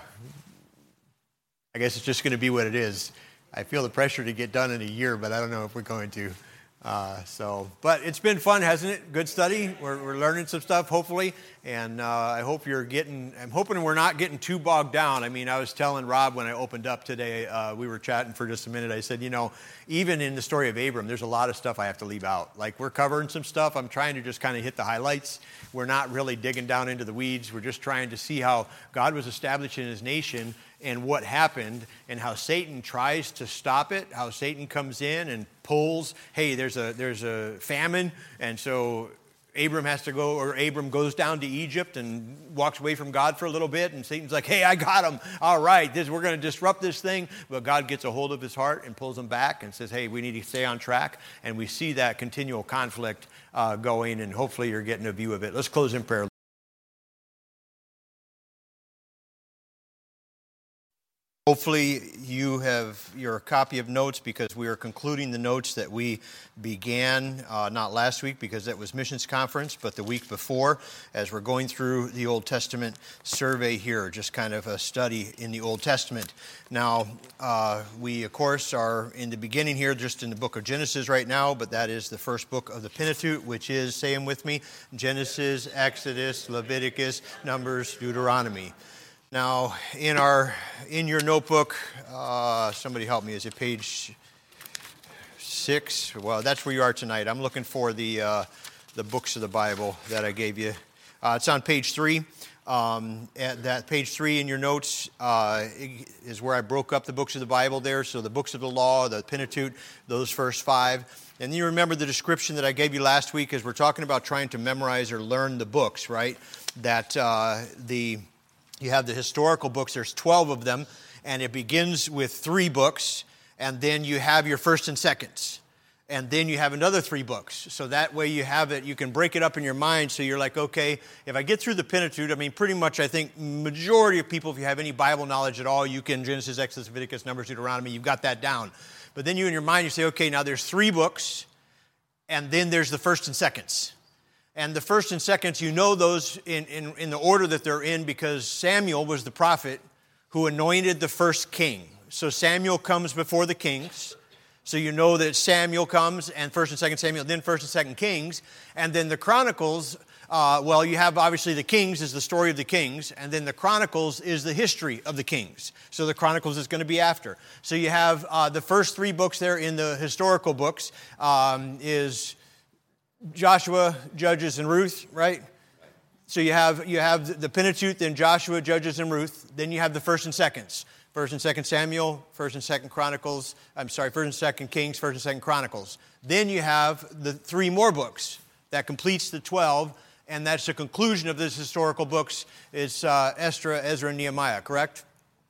I guess it's just going to be what it is. I feel the pressure to get done in a year, but I don't know if we're going to. Uh, so, but it's been fun, hasn't it? Good study. We're, we're learning some stuff, hopefully, and uh, I hope you're getting. I'm hoping we're not getting too bogged down. I mean, I was telling Rob when I opened up today. Uh, we were chatting for just a minute. I said, you know, even in the story of Abram, there's a lot of stuff I have to leave out. Like we're covering some stuff. I'm trying to just kind of hit the highlights. We're not really digging down into the weeds. We're just trying to see how God was establishing His nation and what happened and how Satan tries to stop it, how Satan comes in and pulls, hey, there's a there's a famine, and so Abram has to go, or Abram goes down to Egypt and walks away from God for a little bit, and Satan's like, hey, I got him. All right, this, we're going to disrupt this thing. But God gets a hold of his heart and pulls him back and says, hey, we need to stay on track. And we see that continual conflict uh, going, and hopefully you're getting a view of it. Let's close in prayer. Hopefully you have your copy of notes, because we are concluding the notes that we began uh, not last week because that was missions conference, but the week before, as we're going through the Old Testament survey here, just kind of a study in the Old Testament. Now, uh, we of course are in the beginning here, just in the book of Genesis right now, but that is the first book of the Pentateuch, which is, say them with me, Genesis, Exodus, Leviticus, Numbers, Deuteronomy. Now, in our in your notebook, uh, somebody help me. Is it page six? Well, that's where you are tonight. I'm looking for the uh, the books of the Bible that I gave you. Uh, it's on page three. Um, at that page three in your notes uh, is where I broke up the books of the Bible there. So the books of the law, the Pentateuch, those first five. And you remember the description that I gave you last week as we're talking about trying to memorize or learn the books, right? That uh, the You have the historical books, there's twelve of them, and it begins with three books, and then you have your first and seconds, and then you have another three books. So that way you have it, you can break it up in your mind, so you're like, okay, if I get through the Pentateuch, I mean, pretty much I think majority of people, if you have any Bible knowledge at all, you can, Genesis, Exodus, Leviticus, Numbers, Deuteronomy, you've got that down. But then you in your mind, you say, okay, now there's three books, and then there's the first and seconds. And the first and seconds, you know those in, in, in the order that they're in, because Samuel was the prophet who anointed the first king. So Samuel comes before the kings. So you know that Samuel comes, and first and second Samuel, then first and second Kings. And then the Chronicles, uh, well, you have obviously the Kings is the story of the kings, and then the Chronicles is the history of the kings. So the Chronicles is going to be after. So you have uh, the first three books there in the historical books um, is Joshua, Judges, and Ruth, right? So you have you have the Pentateuch, then Joshua, Judges, and Ruth. Then you have the first and seconds. First and second Samuel, first and second Chronicles. I'm sorry, first and second Kings, first and second Chronicles. Then you have the three more books. That completes the twelve, and that's the conclusion of this historical books. It's uh, Esther, Ezra, and Nehemiah, correct?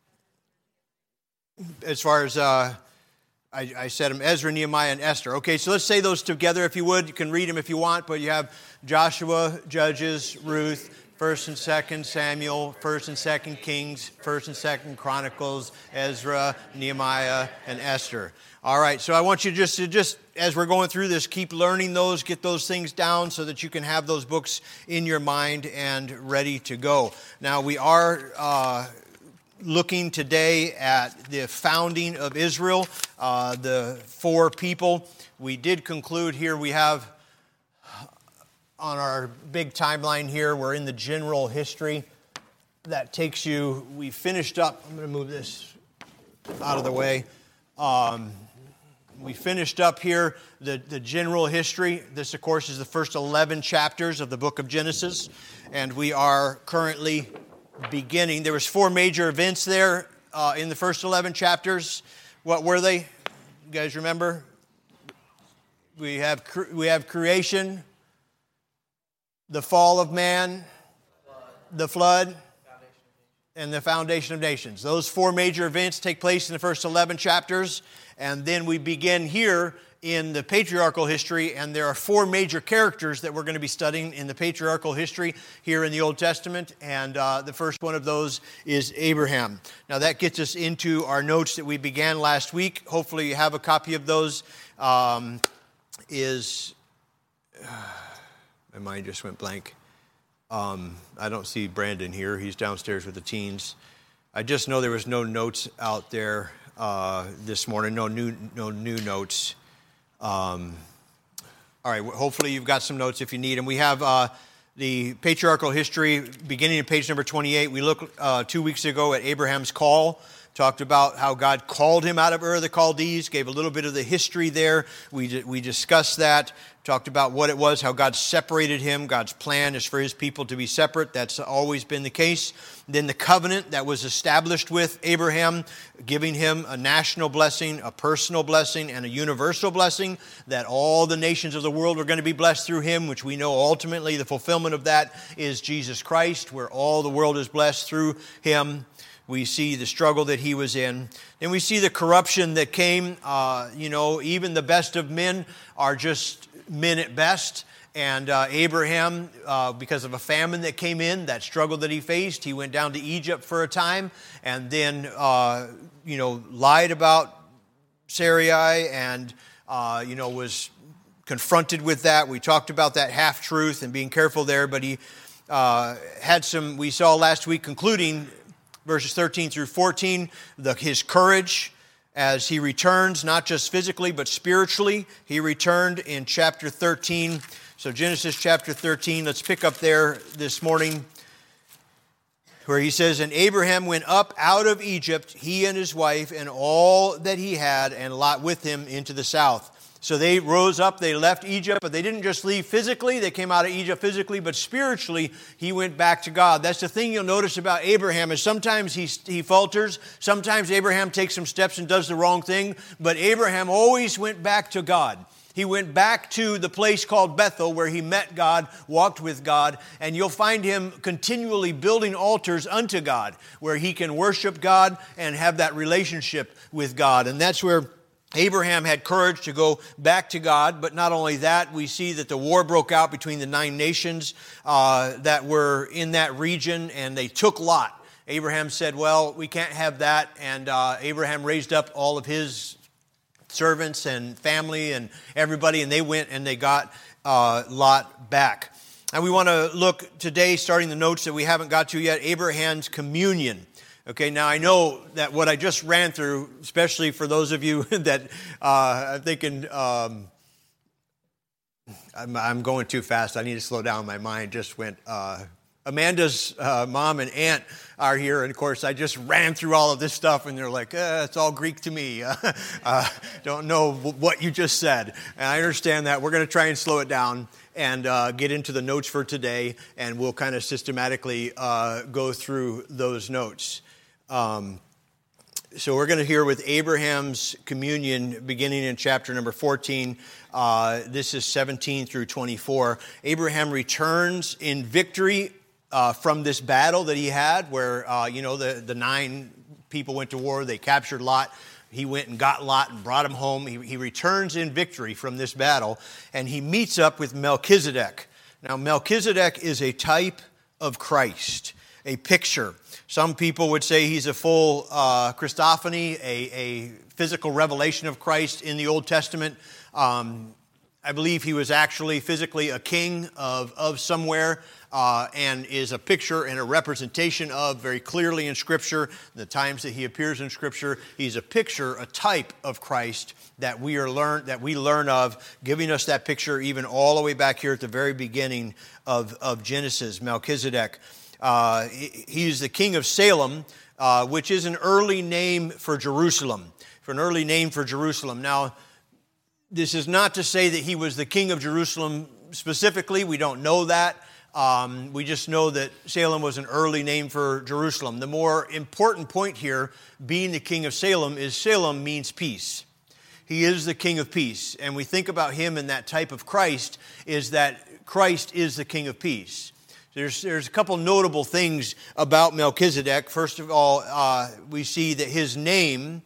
As far as... Uh, I, I said them, Ezra, Nehemiah, and Esther. Okay, so let's say those together if you would. You can read them if you want, but you have Joshua, Judges, Ruth, First and Second Samuel, First and Second Kings, First and Second Chronicles, Ezra, Nehemiah, and Esther. All right, so I want you just to just, as we're going through this, keep learning those, get those things down so that you can have those books in your mind and ready to go. Now, we are... Uh, looking today at the founding of Israel, uh, the four people. We did conclude here, we have on our big timeline here, we're in the general history. That takes you, we finished up, I'm going to move this out of the way. Um, we finished up here the, the general history. This, of course, is the first eleven chapters of the book of Genesis, and we are currently beginning. There was four major events there uh, in the first eleven chapters. What were they? You guys remember? We have we have creation, the fall of man, the flood, and the foundation of nations. Those four major events take place in the first eleven chapters, and then we begin here in the patriarchal history, and there are four major characters that we're going to be studying in the patriarchal history here in the Old Testament, and uh, the first one of those is Abraham. Now that gets us into our notes that we began last week. Hopefully you have a copy of those. Um, is uh, my mind just went blank. Um, I don't see Brandon here. He's downstairs with the teens. I just know there was no notes out there uh, this morning, no new no new notes. Um, All right, hopefully you've got some notes if you need them. We have uh, the patriarchal history beginning at page number twenty-eight. We looked uh, two weeks ago at Abraham's call, talked about how God called him out of Ur of the Chaldees, gave a little bit of the history there. We, we discussed that, talked about what it was, how God separated him. God's plan is for his people to be separate. That's always been the case. Then the covenant that was established with Abraham, giving him a national blessing, a personal blessing, and a universal blessing, that all the nations of the world are going to be blessed through him, which we know ultimately the fulfillment of that is Jesus Christ, where all the world is blessed through him. We see the struggle that he was in. Then we see the corruption that came. Uh, you know, even the best of men are just men at best. And uh, Abraham, uh, because of a famine that came in, that struggle that he faced, he went down to Egypt for a time and then, uh, you know, lied about Sarai and, uh, you know, was confronted with that. We talked about that half-truth and being careful there, but he uh, had some, we saw last week, concluding verses thirteen through fourteen, the, his courage as he returns, not just physically, but spiritually. He returned in chapter thirteen. So Genesis chapter thirteen, let's pick up there this morning, where he says, "And Abraham went up out of Egypt, he and his wife, and all that he had, and Lot with him into the south." So they rose up, they left Egypt, but they didn't just leave physically. They came out of Egypt physically, but spiritually, he went back to God. That's the thing you'll notice about Abraham, is sometimes he, he falters. Sometimes Abraham takes some steps and does the wrong thing, but Abraham always went back to God. He went back to the place called Bethel, where he met God, walked with God, and you'll find him continually building altars unto God, where he can worship God and have that relationship with God. And that's where Abraham had courage to go back to God. But not only that, we see that the war broke out between the nine nations uh, that were in that region, and they took Lot. Abraham said, well, we can't have that, and uh, Abraham raised up all of his servants and family and everybody, and they went and they got uh, Lot back. And we want to look today, starting the notes that we haven't got to yet, Abraham's communion. Okay, now I know that what I just ran through, especially for those of you that uh, are thinking, um, I'm, I'm going too fast, I need to slow down, my mind just went, uh, Amanda's uh, mom and aunt are here, and of course I just ran through all of this stuff, and they're like, eh, it's all Greek to me. uh, don't know what you just said, and I understand that. We're going to try and slow it down and uh, get into the notes for today, and we'll kind of systematically uh, go through those notes. Um, so we're going to hear with Abraham's communion beginning in chapter number fourteen. Uh, this is seventeen through twenty-four. Abraham returns in victory uh, from this battle that he had where, uh, you know, the, the nine people went to war. They captured Lot. He went and got Lot and brought him home. He, he returns in victory from this battle, and he meets up with Melchizedek. Now, Melchizedek is a type of Christ, a picture. Some people would say he's a full uh, Christophany, a, a physical revelation of Christ in the Old Testament. Um, I believe he was actually physically a king of, of somewhere uh, and is a picture and a representation of, very clearly in Scripture, the times that he appears in Scripture. He's a picture, a type of Christ that we are learn that we learn of, giving us that picture even all the way back here at the very beginning of, of Genesis, Melchizedek. Uh, he's the king of Salem, uh, which is an early name for Jerusalem, for an early name for Jerusalem. Now, this is not to say that he was the king of Jerusalem specifically. We don't know that. Um, we just know that Salem was an early name for Jerusalem. The more important point here, being the king of Salem, is Salem means peace. He is the king of peace. And we think about him in that type of Christ, is that Christ is the king of peace. There's, there's a couple notable things about Melchizedek. First of all, uh, we see that his name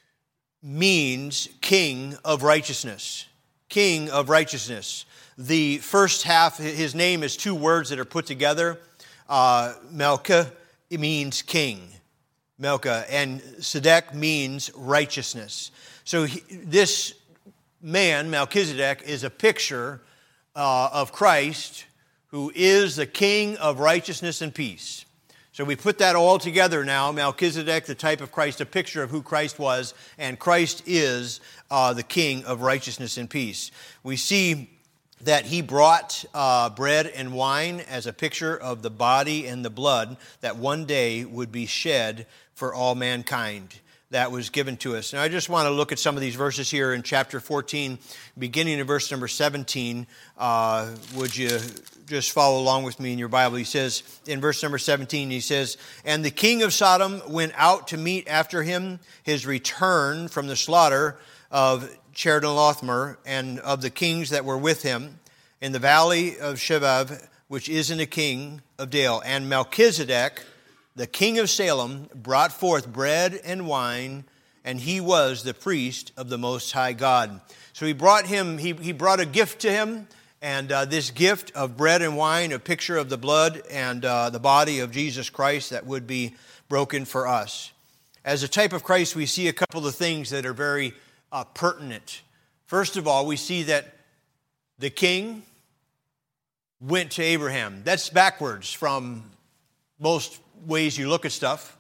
means king of righteousness. King of righteousness. The first half, his name is two words that are put together. Uh, Melcha, it means king. Melcha. And Sedek means righteousness. So he, this man, Melchizedek, is a picture uh, of Christ, who is the king of righteousness and peace. So we put that all together now. Melchizedek, the type of Christ, a picture of who Christ was, and Christ is uh, the king of righteousness and peace. We see that he brought uh, bread and wine as a picture of the body and the blood that one day would be shed for all mankind. That was given to us. Now, I just want to look at some of these verses here in chapter fourteen, beginning in verse number seventeen. Uh, would you just follow along with me in your Bible? He says, in verse number seventeen, he says, "And the king of Sodom went out to meet after him his return from the slaughter of Chedorlaomer and of the kings that were with him in the valley of Shevav, which is in the king of Dale. And Melchizedek, the king of Salem, brought forth bread and wine, and he was the priest of the Most High God." So he brought him, he, he brought a gift to him, and uh, this gift of bread and wine, a picture of the blood and uh, the body of Jesus Christ that would be broken for us. As a type of Christ, we see a couple of things that are very uh, pertinent. First of all, we see that the king went to Abraham. That's backwards from most ways you look at stuff.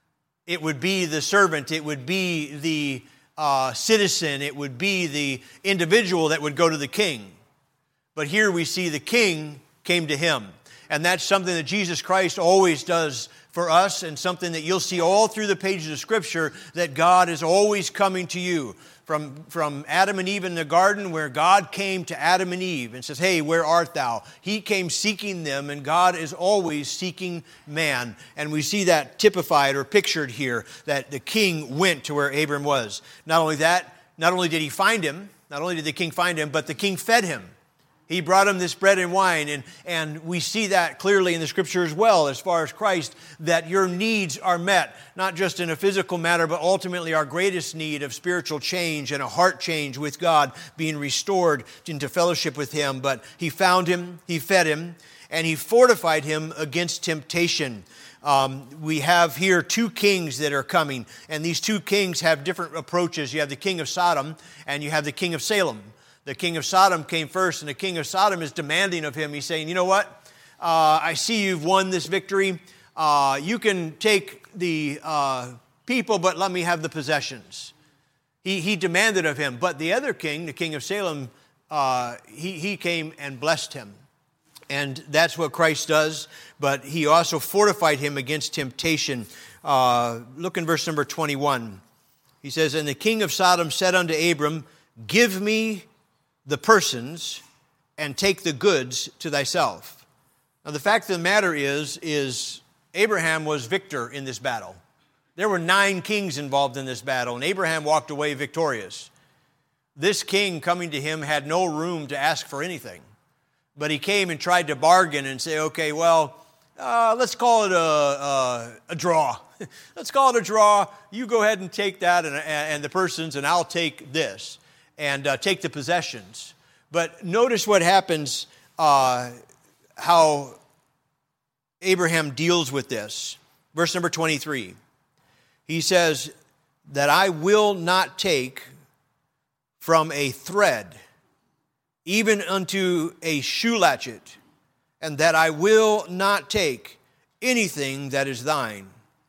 It would be the servant, it would be the uh, citizen, it would be the individual that would go to the king. But here we see the king came to him. And that's something that Jesus Christ always does for us, and something that you'll see all through the pages of Scripture, that God is always coming to you. From, from Adam and Eve in the garden, where God came to Adam and Eve and says, "Hey, where art thou?" He came seeking them, and God is always seeking man. And we see that typified or pictured here, that the king went to where Abram was. Not only that, not only did he find him, not only did the king find him, but the king fed him. He brought him this bread and wine, and, and we see that clearly in the Scripture as well, as far as Christ, that your needs are met, not just in a physical matter, but ultimately our greatest need of spiritual change and a heart change with God, being restored into fellowship with Him. But He found him, He fed him, and He fortified him against temptation. Um, we have here two kings that are coming, and these two kings have different approaches. You have the king of Sodom, and you have the king of Salem. The king of Sodom came first, and the king of Sodom is demanding of him. He's saying, "You know what? Uh, I see you've won this victory. Uh, you can take the uh, people, but let me have the possessions." He, he demanded of him. But the other king, the king of Salem, uh, he, he came and blessed him. And that's what Christ does. But he also fortified him against temptation. Uh, look in verse number twenty-one. He says, "And the king of Sodom said unto Abram, Give me the persons, and take the goods to thyself." Now, the fact of the matter is, is Abraham was victor in this battle. There were nine kings involved in this battle, and Abraham walked away victorious. This king coming to him had no room to ask for anything, but he came and tried to bargain and say, "Okay, well, uh, let's call it a, a, a draw. Let's call it a draw. You go ahead and take that and, and the persons, and I'll take this. And uh, take the possessions." But notice what happens, uh, how Abraham deals with this. Verse number twenty-three. He says, "That I will not take from a thread, even unto a shoe latchet, and that I will not take anything that is thine,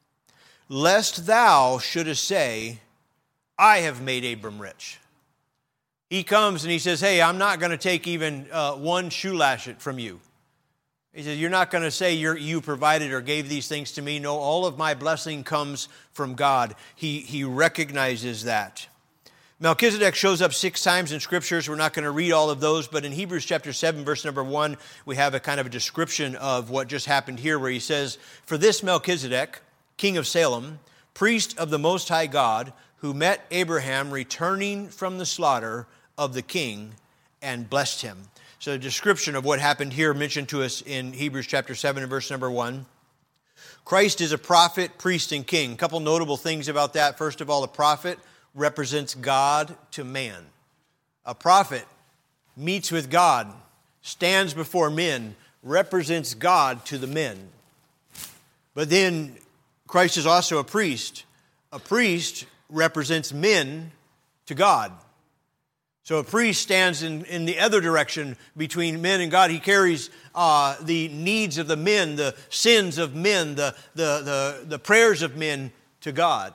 lest thou shouldest say, I have made Abram rich." He comes and he says, "Hey, I'm not going to take even uh, one shoe latchet from you." He says, "You're not going to say you're, you provided or gave these things to me. No, all of my blessing comes from God." He, he recognizes that. Melchizedek shows up six times in Scriptures. We're not going to read all of those, but in Hebrews chapter seven, verse number one, we have a kind of a description of what just happened here, where he says, "For this Melchizedek, king of Salem, priest of the Most High God, who met Abraham returning from the slaughter of the king and blessed him." So a description of what happened here mentioned to us in Hebrews chapter seven and verse number one. Christ is a prophet, priest, and king. A couple notable things about that. First of all, a prophet represents God to man. A prophet meets with God, stands before men, represents God to the men. But then Christ is also a priest. A priest represents men to God. So a priest stands in, in the other direction between men and God. He carries uh, the needs of the men, the sins of men, the, the, the, the prayers of men to God.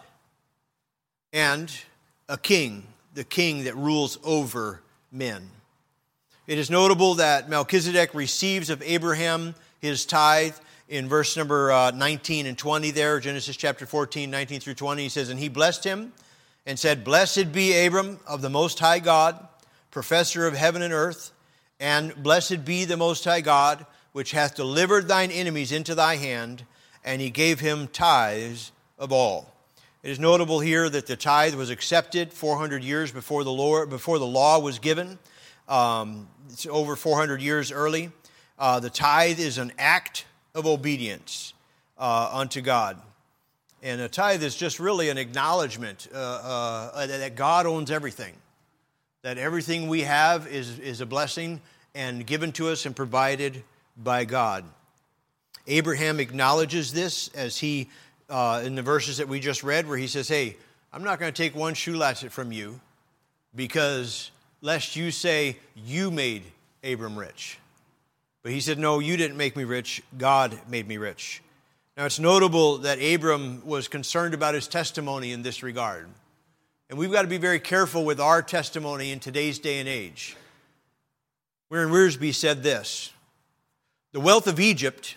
And a king, the king that rules over men. It is notable that Melchizedek receives of Abraham his tithe in verse number uh, nineteen and twenty there, Genesis chapter fourteen, nineteen through twenty. He says, and he blessed him and said, blessed be Abram of the Most High God, professor of heaven and earth, and blessed be the Most High God, which hath delivered thine enemies into thy hand, and he gave him tithes of all. It is notable here that the tithe was accepted four hundred years before the law, before the law was given. Um, it's over four hundred years early. Uh, the tithe is an act of obedience uh, unto God. And a tithe is just really an acknowledgement uh, uh, that God owns everything, that everything we have is, is a blessing and given to us and provided by God. Abraham acknowledges this as he, uh, in the verses that we just read, where he says, hey, I'm not going to take one shoe latchet from you, because lest you say you made Abram rich. But he said, no, you didn't make me rich. God made me rich. Now, it's notable that Abram was concerned about his testimony in this regard. And we've got to be very careful with our testimony in today's day and age. Warren Wiersbe said this, the wealth of Egypt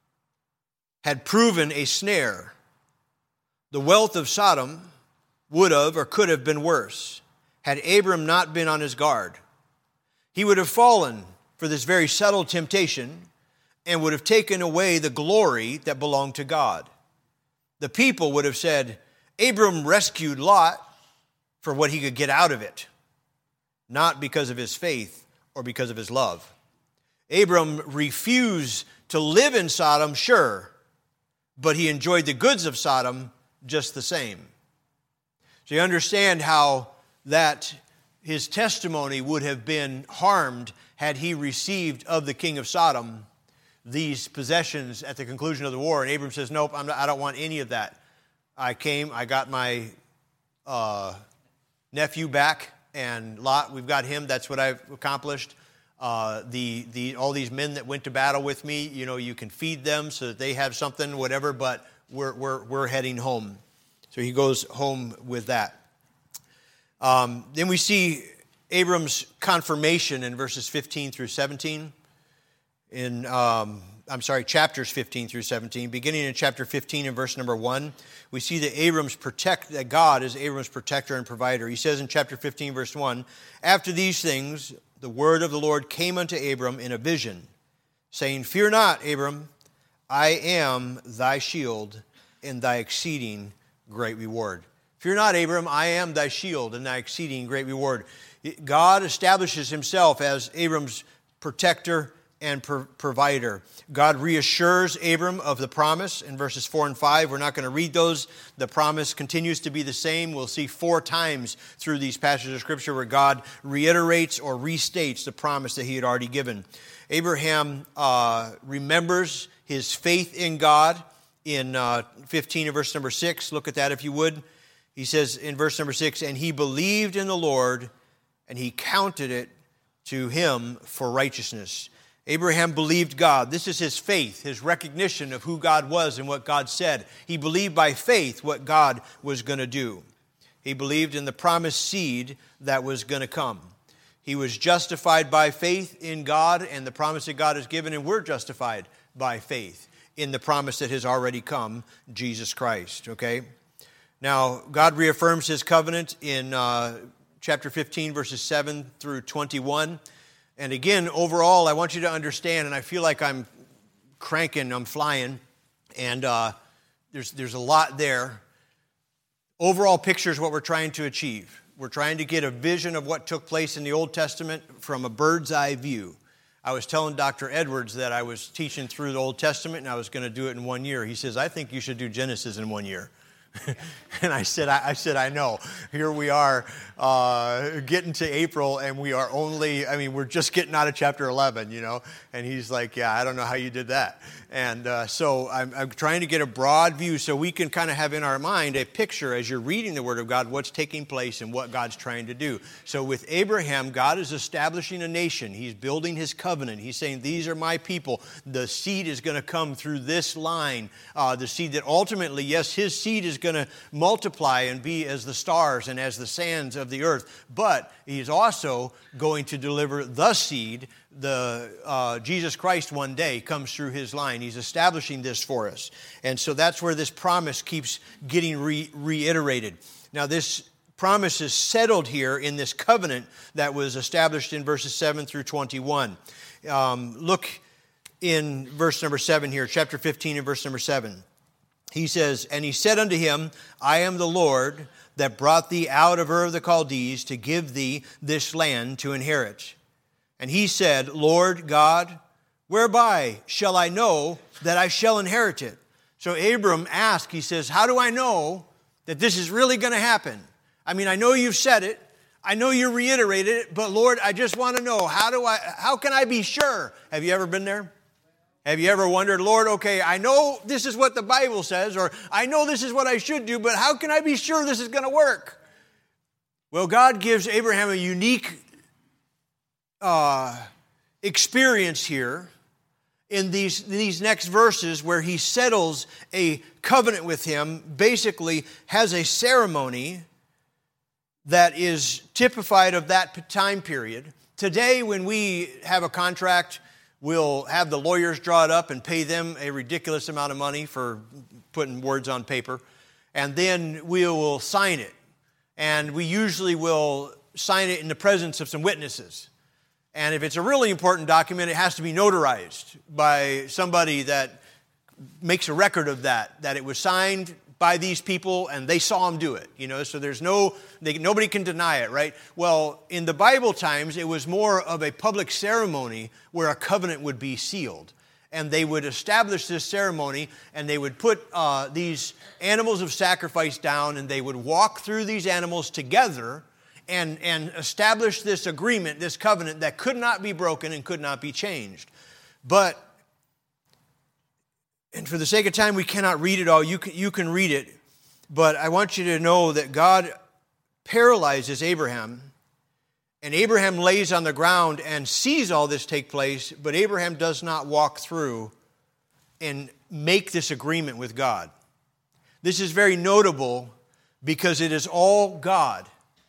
had proven a snare. The wealth of Sodom would have or could have been worse had Abram not been on his guard. He would have fallen for this very subtle temptation and would have taken away the glory that belonged to God. The people would have said, Abram rescued Lot for what he could get out of it, not because of his faith or because of his love. Abram refused to live in Sodom, sure, but he enjoyed the goods of Sodom just the same. So you understand how that his testimony would have been harmed had he received of the king of Sodom these possessions at the conclusion of the war. And Abram says, nope, I'm not, I don't want any of that. I came, I got my uh, nephew back, and Lot, we've got him. That's what I've accomplished. Uh, the the all these men that went to battle with me, you know, you can feed them so that they have something, whatever, but we're we're we're heading home. So he goes home with that. Um, then we see Abram's confirmation in verses fifteen through seventeen. In um, I'm sorry, chapters fifteen through seventeen. Beginning in chapter fifteen and verse number one, we see that Abram's protect that God is Abram's protector and provider. He says in chapter fifteen, verse one, after these things, the word of the Lord came unto Abram in a vision, saying, fear not, Abram, I am thy shield and thy exceeding great reward. Fear not, Abram, I am thy shield and thy exceeding great reward. God establishes himself as Abram's protector and pro- provider. God reassures Abram of the promise in verses four and five. We're not going to read those. The promise continues to be the same. We'll see four times through these passages of Scripture where God reiterates or restates the promise that he had already given. Abraham uh, remembers his faith in God in uh, fifteen and verse number six. Look at that if you would. He says in verse number six, and he believed in the Lord, and he counted it to him for righteousness. Abraham believed God. This is his faith, his recognition of who God was and what God said. He believed by faith what God was going to do. He believed in the promised seed that was going to come. He was justified by faith in God and the promise that God has given, and we're justified by faith in the promise that has already come, Jesus Christ, okay? Now, God reaffirms his covenant in uh, chapter fifteen, verses seven through twenty-one. And again, overall, I want you to understand, and I feel like I'm cranking, I'm flying, and uh, there's there's a lot there. Overall picture is what we're trying to achieve. We're trying to get a vision of what took place in the Old Testament from a bird's eye view. I was telling Doctor Edwards that I was teaching through the Old Testament, and I was going to do it in one year. He says, I think you should do Genesis in one year. And I said, I, I said, I know. Here we are uh, getting to April, and we are only, I mean, we're just getting out of chapter eleven, you know. And he's like, yeah, I don't know how you did that. And uh, so I'm, I'm trying to get a broad view so we can kind of have in our mind a picture as you're reading the Word of God, what's taking place and what God's trying to do. So with Abraham, God is establishing a nation. He's building his covenant. He's saying, these are my people. The seed is going to come through this line. Uh, the seed that ultimately, yes, his seed is going to multiply and be as the stars and as the sands of the earth. But he's also going to deliver the seed. The uh, Jesus Christ one day comes through his line. He's establishing this for us. And so that's where this promise keeps getting re- reiterated. Now this promise is settled here in this covenant that was established in verses seven through twenty-one. Um, look in verse number seven here, chapter fifteen and verse number seven. He says, "And he said unto him, I am the Lord that brought thee out of Ur of the Chaldees to give thee this land to inherit. And he said, Lord God, whereby shall I know that I shall inherit it?" So Abram asked, he says, how do I know that this is really going to happen? I mean, I know you've said it. I know you reiterated it, but Lord, I just want to know, how do I, how can I be sure? Have you ever been there? Have you ever wondered, Lord, okay, I know this is what the Bible says, or I know this is what I should do, but how can I be sure this is going to work? Well, God gives Abraham a unique uh, experience here in these, these next verses where he settles a covenant with him, basically has a ceremony that is typified of that time period. Today, when we have a contract, we'll have the lawyers draw it up and pay them a ridiculous amount of money for putting words on paper, and then we will sign it. And we usually will sign it in the presence of some witnesses. And if it's a really important document, it has to be notarized by somebody that makes a record of that, that it was signed by these people and they saw him do it, you know, so there's no, they, nobody can deny it, right? Well, in the Bible times, it was more of a public ceremony where a covenant would be sealed. And they would establish this ceremony and they would put uh, these animals of sacrifice down and they would walk through these animals together and, and establish this agreement, this covenant that could not be broken and could not be changed. But And for the sake of time, we cannot read it all. You can, you can read it. But I want you to know that God paralyzes Abraham. And Abraham lays on the ground and sees all this take place. But Abraham does not walk through and make this agreement with God. This is very notable because it is all God.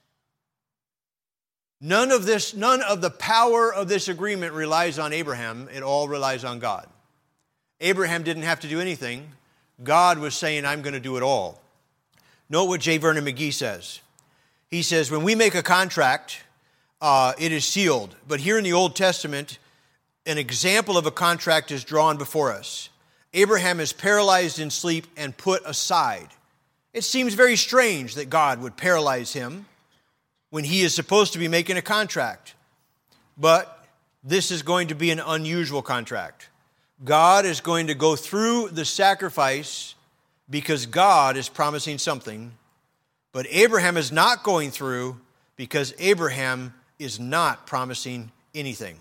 None of this, none of the power of this agreement relies on Abraham. It all relies on God. Abraham didn't have to do anything. God was saying, I'm going to do it all. Note what J. Vernon McGee says. He says, when we make a contract, uh, it is sealed. But here in the Old Testament, an example of a contract is drawn before us. Abraham is paralyzed in sleep and put aside. It seems very strange that God would paralyze him when he is supposed to be making a contract. But this is going to be an unusual contract. God is going to go through the sacrifice because God is promising something, but Abraham is not going through because Abraham is not promising anything.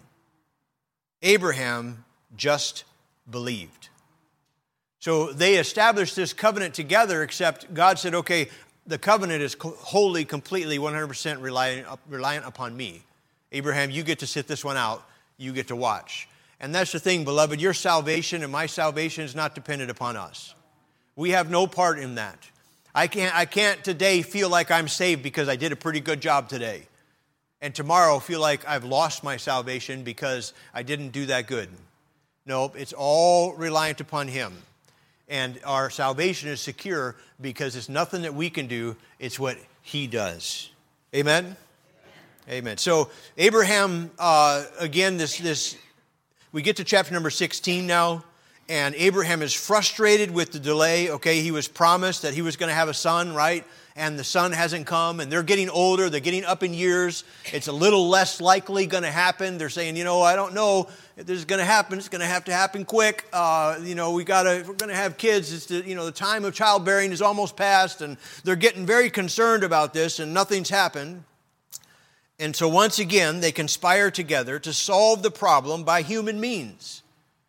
Abraham just believed. So they established this covenant together, except God said, okay, the covenant is wholly, completely, one hundred percent reliant, reliant upon me. Abraham, you get to sit this one out. You get to watch. And that's the thing, beloved. Your salvation and my salvation is not dependent upon us. We have no part in that. I can't, I can't today feel like I'm saved because I did a pretty good job today. And tomorrow feel like I've lost my salvation because I didn't do that good. No, it's all reliant upon Him. And our salvation is secure because it's nothing that we can do. It's what He does. Amen? Amen. Amen. So Abraham, uh, again, this this... we get to chapter number sixteen now, and Abraham is frustrated with the delay. Okay, he was promised that he was going to have a son, right? And the son hasn't come, and they're getting older. They're getting up in years. It's a little less likely going to happen. They're saying, you know, I don't know if this is going to happen. It's going to have to happen quick. Uh, you know, we got to. If we're going to have kids, it's the, you know, the time of childbearing is almost past, and they're getting very concerned about this, and nothing's happened. And so once again, they conspire together to solve the problem by human means.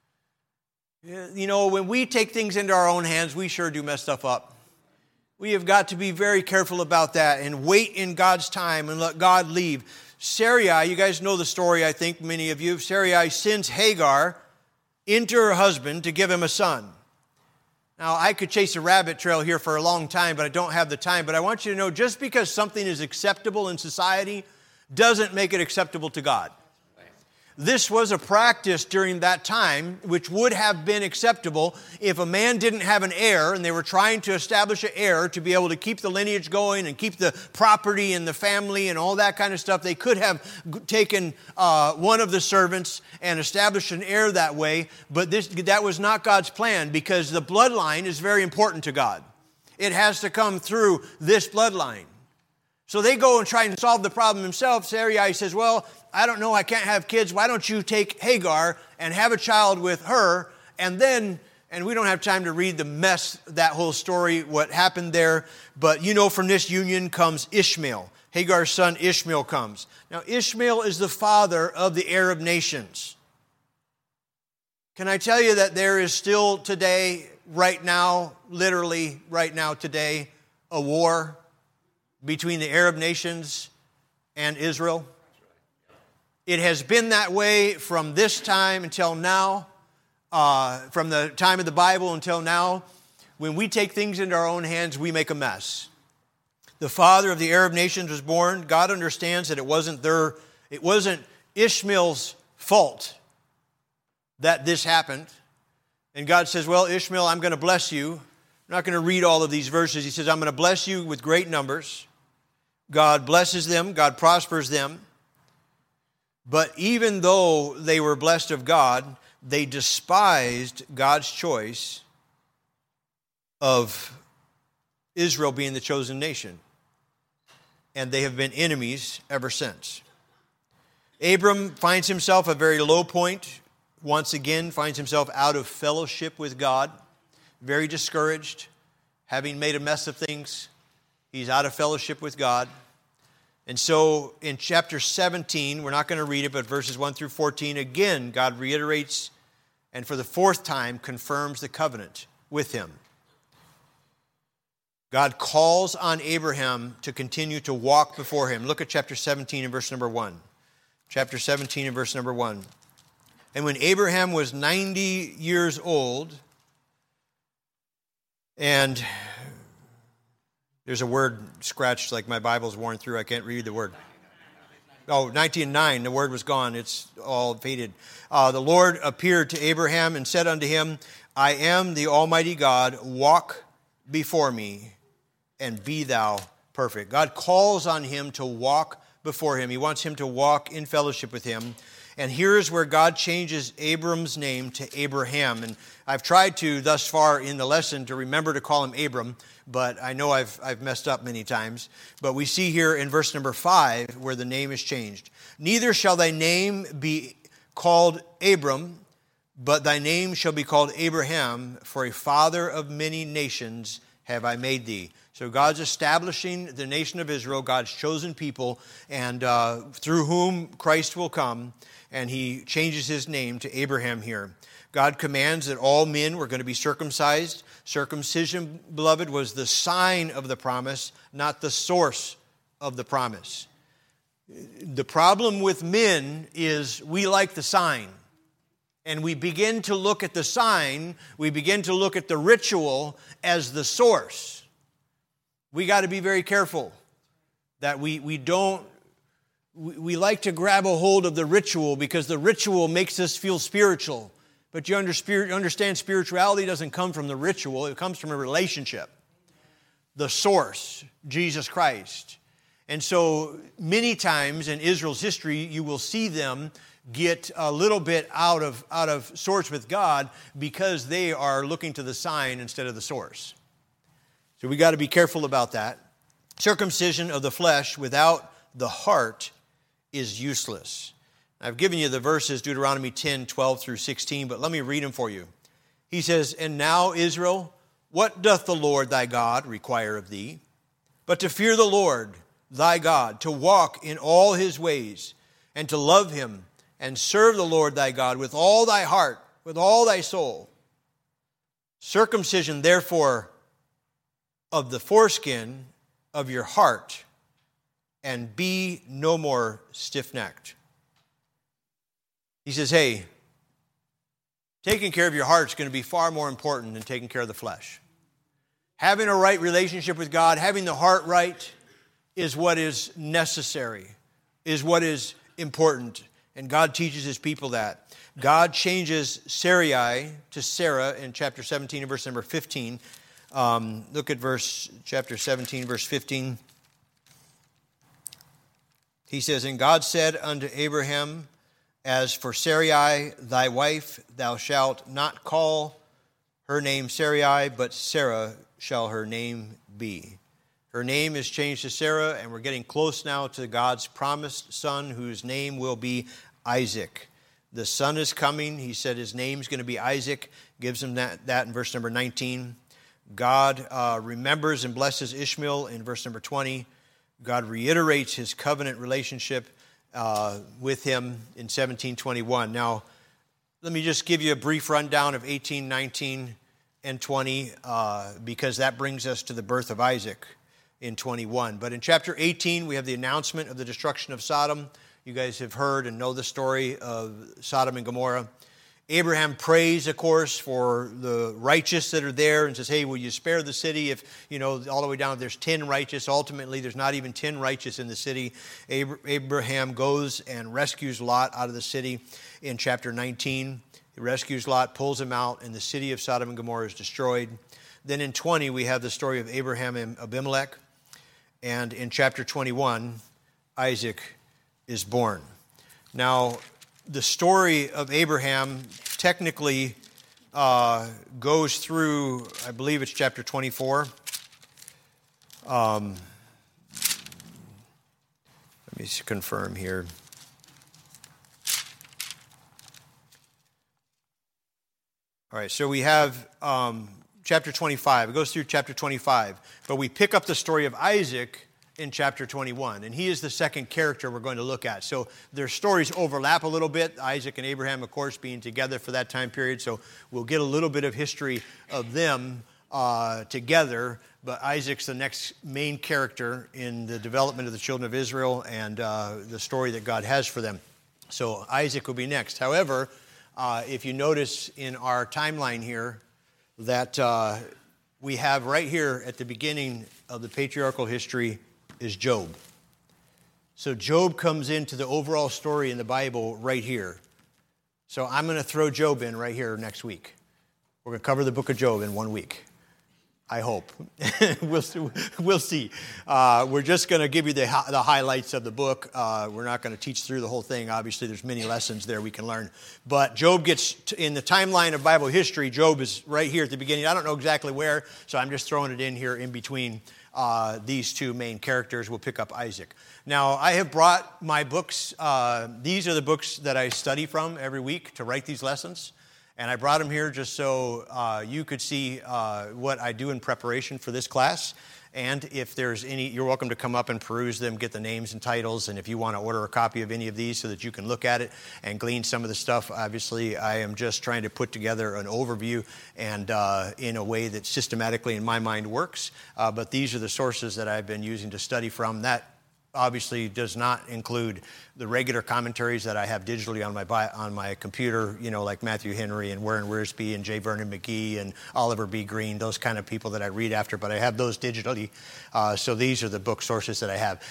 You know, when we take things into our own hands, we sure do mess stuff up. We have got to be very careful about that and wait in God's time and let God lead. Sarai, you guys know the story, I think, many of you. Sarai sends Hagar into her husband to give him a son. Now, I could chase a rabbit trail here for a long time, but I don't have the time. But I want you to know, just because something is acceptable in society doesn't make it acceptable to God. This was a practice during that time which would have been acceptable if a man didn't have an heir and they were trying to establish an heir to be able to keep the lineage going and keep the property and the family and all that kind of stuff. They could have taken uh, one of the servants and established an heir that way, but this, that was not God's plan, because the bloodline is very important to God. It has to come through this bloodline. So they go and try and solve the problem themselves. Sarai says, well, I don't know, I can't have kids. Why don't you take Hagar and have a child with her? And then, and we don't have time to read the mess, that whole story, what happened there. But you know, from this union comes Ishmael. Hagar's son Ishmael comes. Now, Ishmael is the father of the Arab nations. Can I tell you that there is still today, right now, literally right now today, a war between the Arab nations and Israel? It has been that way from this time until now, uh, from the time of the Bible until now. When we take things into our own hands, we make a mess. The father of the Arab nations was born. God understands that it wasn't their, it wasn't Ishmael's fault that this happened. And God says, well, Ishmael, I'm going to bless you. I'm not going to read all of these verses. He says, I'm going to bless you with great numbers. God blesses them. God prospers them. But even though they were blessed of God, they despised God's choice of Israel being the chosen nation. And they have been enemies ever since. Abram finds himself at a very low point. Once again, finds himself out of fellowship with God. Very discouraged. Having made a mess of things, he's out of fellowship with God. And so in chapter seventeen, we're not going to read it, but verses one through fourteen, again, God reiterates and for the fourth time confirms the covenant with him. God calls on Abraham to continue to walk before him. Look at chapter seventeen and verse number one. Chapter seventeen and verse number one. And when Abraham was ninety years old, and there's a word scratched like my Bible's worn through. I can't read the word. Oh, nineteen nine, the word was gone. It's all faded. Uh, the Lord appeared to Abraham and said unto him, I am the Almighty God. Walk before me and be thou perfect. God calls on him to walk before him. He wants him to walk in fellowship with him. And here's where God changes Abram's name to Abraham. And I've tried to, thus far in the lesson, to remember to call him Abram, but I know I've, I've messed up many times. But we see here in verse number five where the name is changed. Neither shall thy name be called Abram, but thy name shall be called Abraham, for a father of many nations have I made thee. So God's establishing the nation of Israel, God's chosen people, and uh, through whom Christ will come. And he changes his name to Abraham here. God commands that all men were going to be circumcised. Circumcision, beloved, was the sign of the promise, not the source of the promise. The problem with men is we like the sign. And we begin to look at the sign, we begin to look at the ritual as the source. We got to be very careful that we, we don't We like to grab a hold of the ritual because the ritual makes us feel spiritual. But you understand spirituality doesn't come from the ritual. It comes from a relationship. The source, Jesus Christ. And so many times in Israel's history, you will see them get a little bit out of, out of sorts with God because they are looking to the sign instead of the source. So we got to be careful about that. Circumcision of the flesh without the heart is useless. I've given you the verses, Deuteronomy ten, twelve through sixteen, but let me read them for you. He says, And now, Israel, what doth the Lord thy God require of thee? But to fear the Lord thy God, to walk in all his ways, and to love him, and serve the Lord thy God with all thy heart, with all thy soul. Circumcision, therefore, of the foreskin of your heart, and be no more stiff-necked. He says, hey, taking care of your heart is going to be far more important than taking care of the flesh. Having a right relationship with God, having the heart right, is what is necessary, is what is important. And God teaches his people that. God changes Sarai to Sarah in chapter seventeen and verse number fifteen. Um, look at verse chapter seventeen, verse fifteen. He says, "And God said unto Abraham, As for Sarai, thy wife, thou shalt not call her name Sarai, but Sarah shall her name be." Her name is changed to Sarah, and we're getting close now to God's promised son, whose name will be Isaac. The son is coming. He said his name's going to be Isaac. Gives him that, that in verse number nineteen. God uh, remembers and blesses Ishmael in verse number twenty. God reiterates his covenant relationship uh, with him in seventeen twenty-one. Now, let me just give you a brief rundown of eighteen, nineteen, and twenty, uh, because that brings us to the birth of Isaac in twenty-one. But in chapter eighteen, we have the announcement of the destruction of Sodom. You guys have heard and know the story of Sodom and Gomorrah. Abraham prays, of course, for the righteous that are there and says, hey, will you spare the city? If, you know, all the way down, there's ten righteous. Ultimately, there's not even ten righteous in the city. Abraham goes and rescues Lot out of the city in chapter nineteen. He rescues Lot, pulls him out, and the city of Sodom and Gomorrah is destroyed. Then in twenty, we have the story of Abraham and Abimelech. And in chapter twenty-one, Isaac is born. Now, the story of Abraham technically uh, goes through, I believe it's chapter twenty-four. Um, let me confirm here. All right, so we have um, chapter twenty-five. It goes through chapter twenty-five. But we pick up the story of Isaac in chapter twenty-one, and he is the second character we're going to look at. So their stories overlap a little bit, Isaac and Abraham, of course, being together for that time period, so we'll get a little bit of history of them uh, together, but Isaac's the next main character in the development of the children of Israel and uh, the story that God has for them. So Isaac will be next. However, uh, if you notice in our timeline here that uh, we have right here at the beginning of the patriarchal history is Job. So Job comes into the overall story in the Bible right here. So I'm going to throw Job in right here next week. We're going to cover the book of Job in one week. I hope. we'll see. We'll see. Uh, we're just going to give you the, the highlights of the book. Uh, we're not going to teach through the whole thing. Obviously, there's many lessons there we can learn. But Job gets, to, in the timeline of Bible history, Job is right here at the beginning. I don't know exactly where, so I'm just throwing it in here in between uh, these two main characters. We'll pick up Isaac. Now, I have brought my books. Uh, these are the books that I study from every week to write these lessons. And I brought them here just so uh, you could see uh, what I do in preparation for this class. And if there's any, you're welcome to come up and peruse them, get the names and titles. And if you want to order a copy of any of these so that you can look at it and glean some of the stuff, obviously I am just trying to put together an overview and uh, in a way that systematically in my mind works. Uh, but these are the sources that I've been using to study from. That obviously does not include the regular commentaries that I have digitally on my on my computer, you know, like Matthew Henry and Warren Wiersbe and J. Vernon McGee and Oliver B. Green, those kind of people that I read after, but I have those digitally. Uh, so these are the book sources that I have.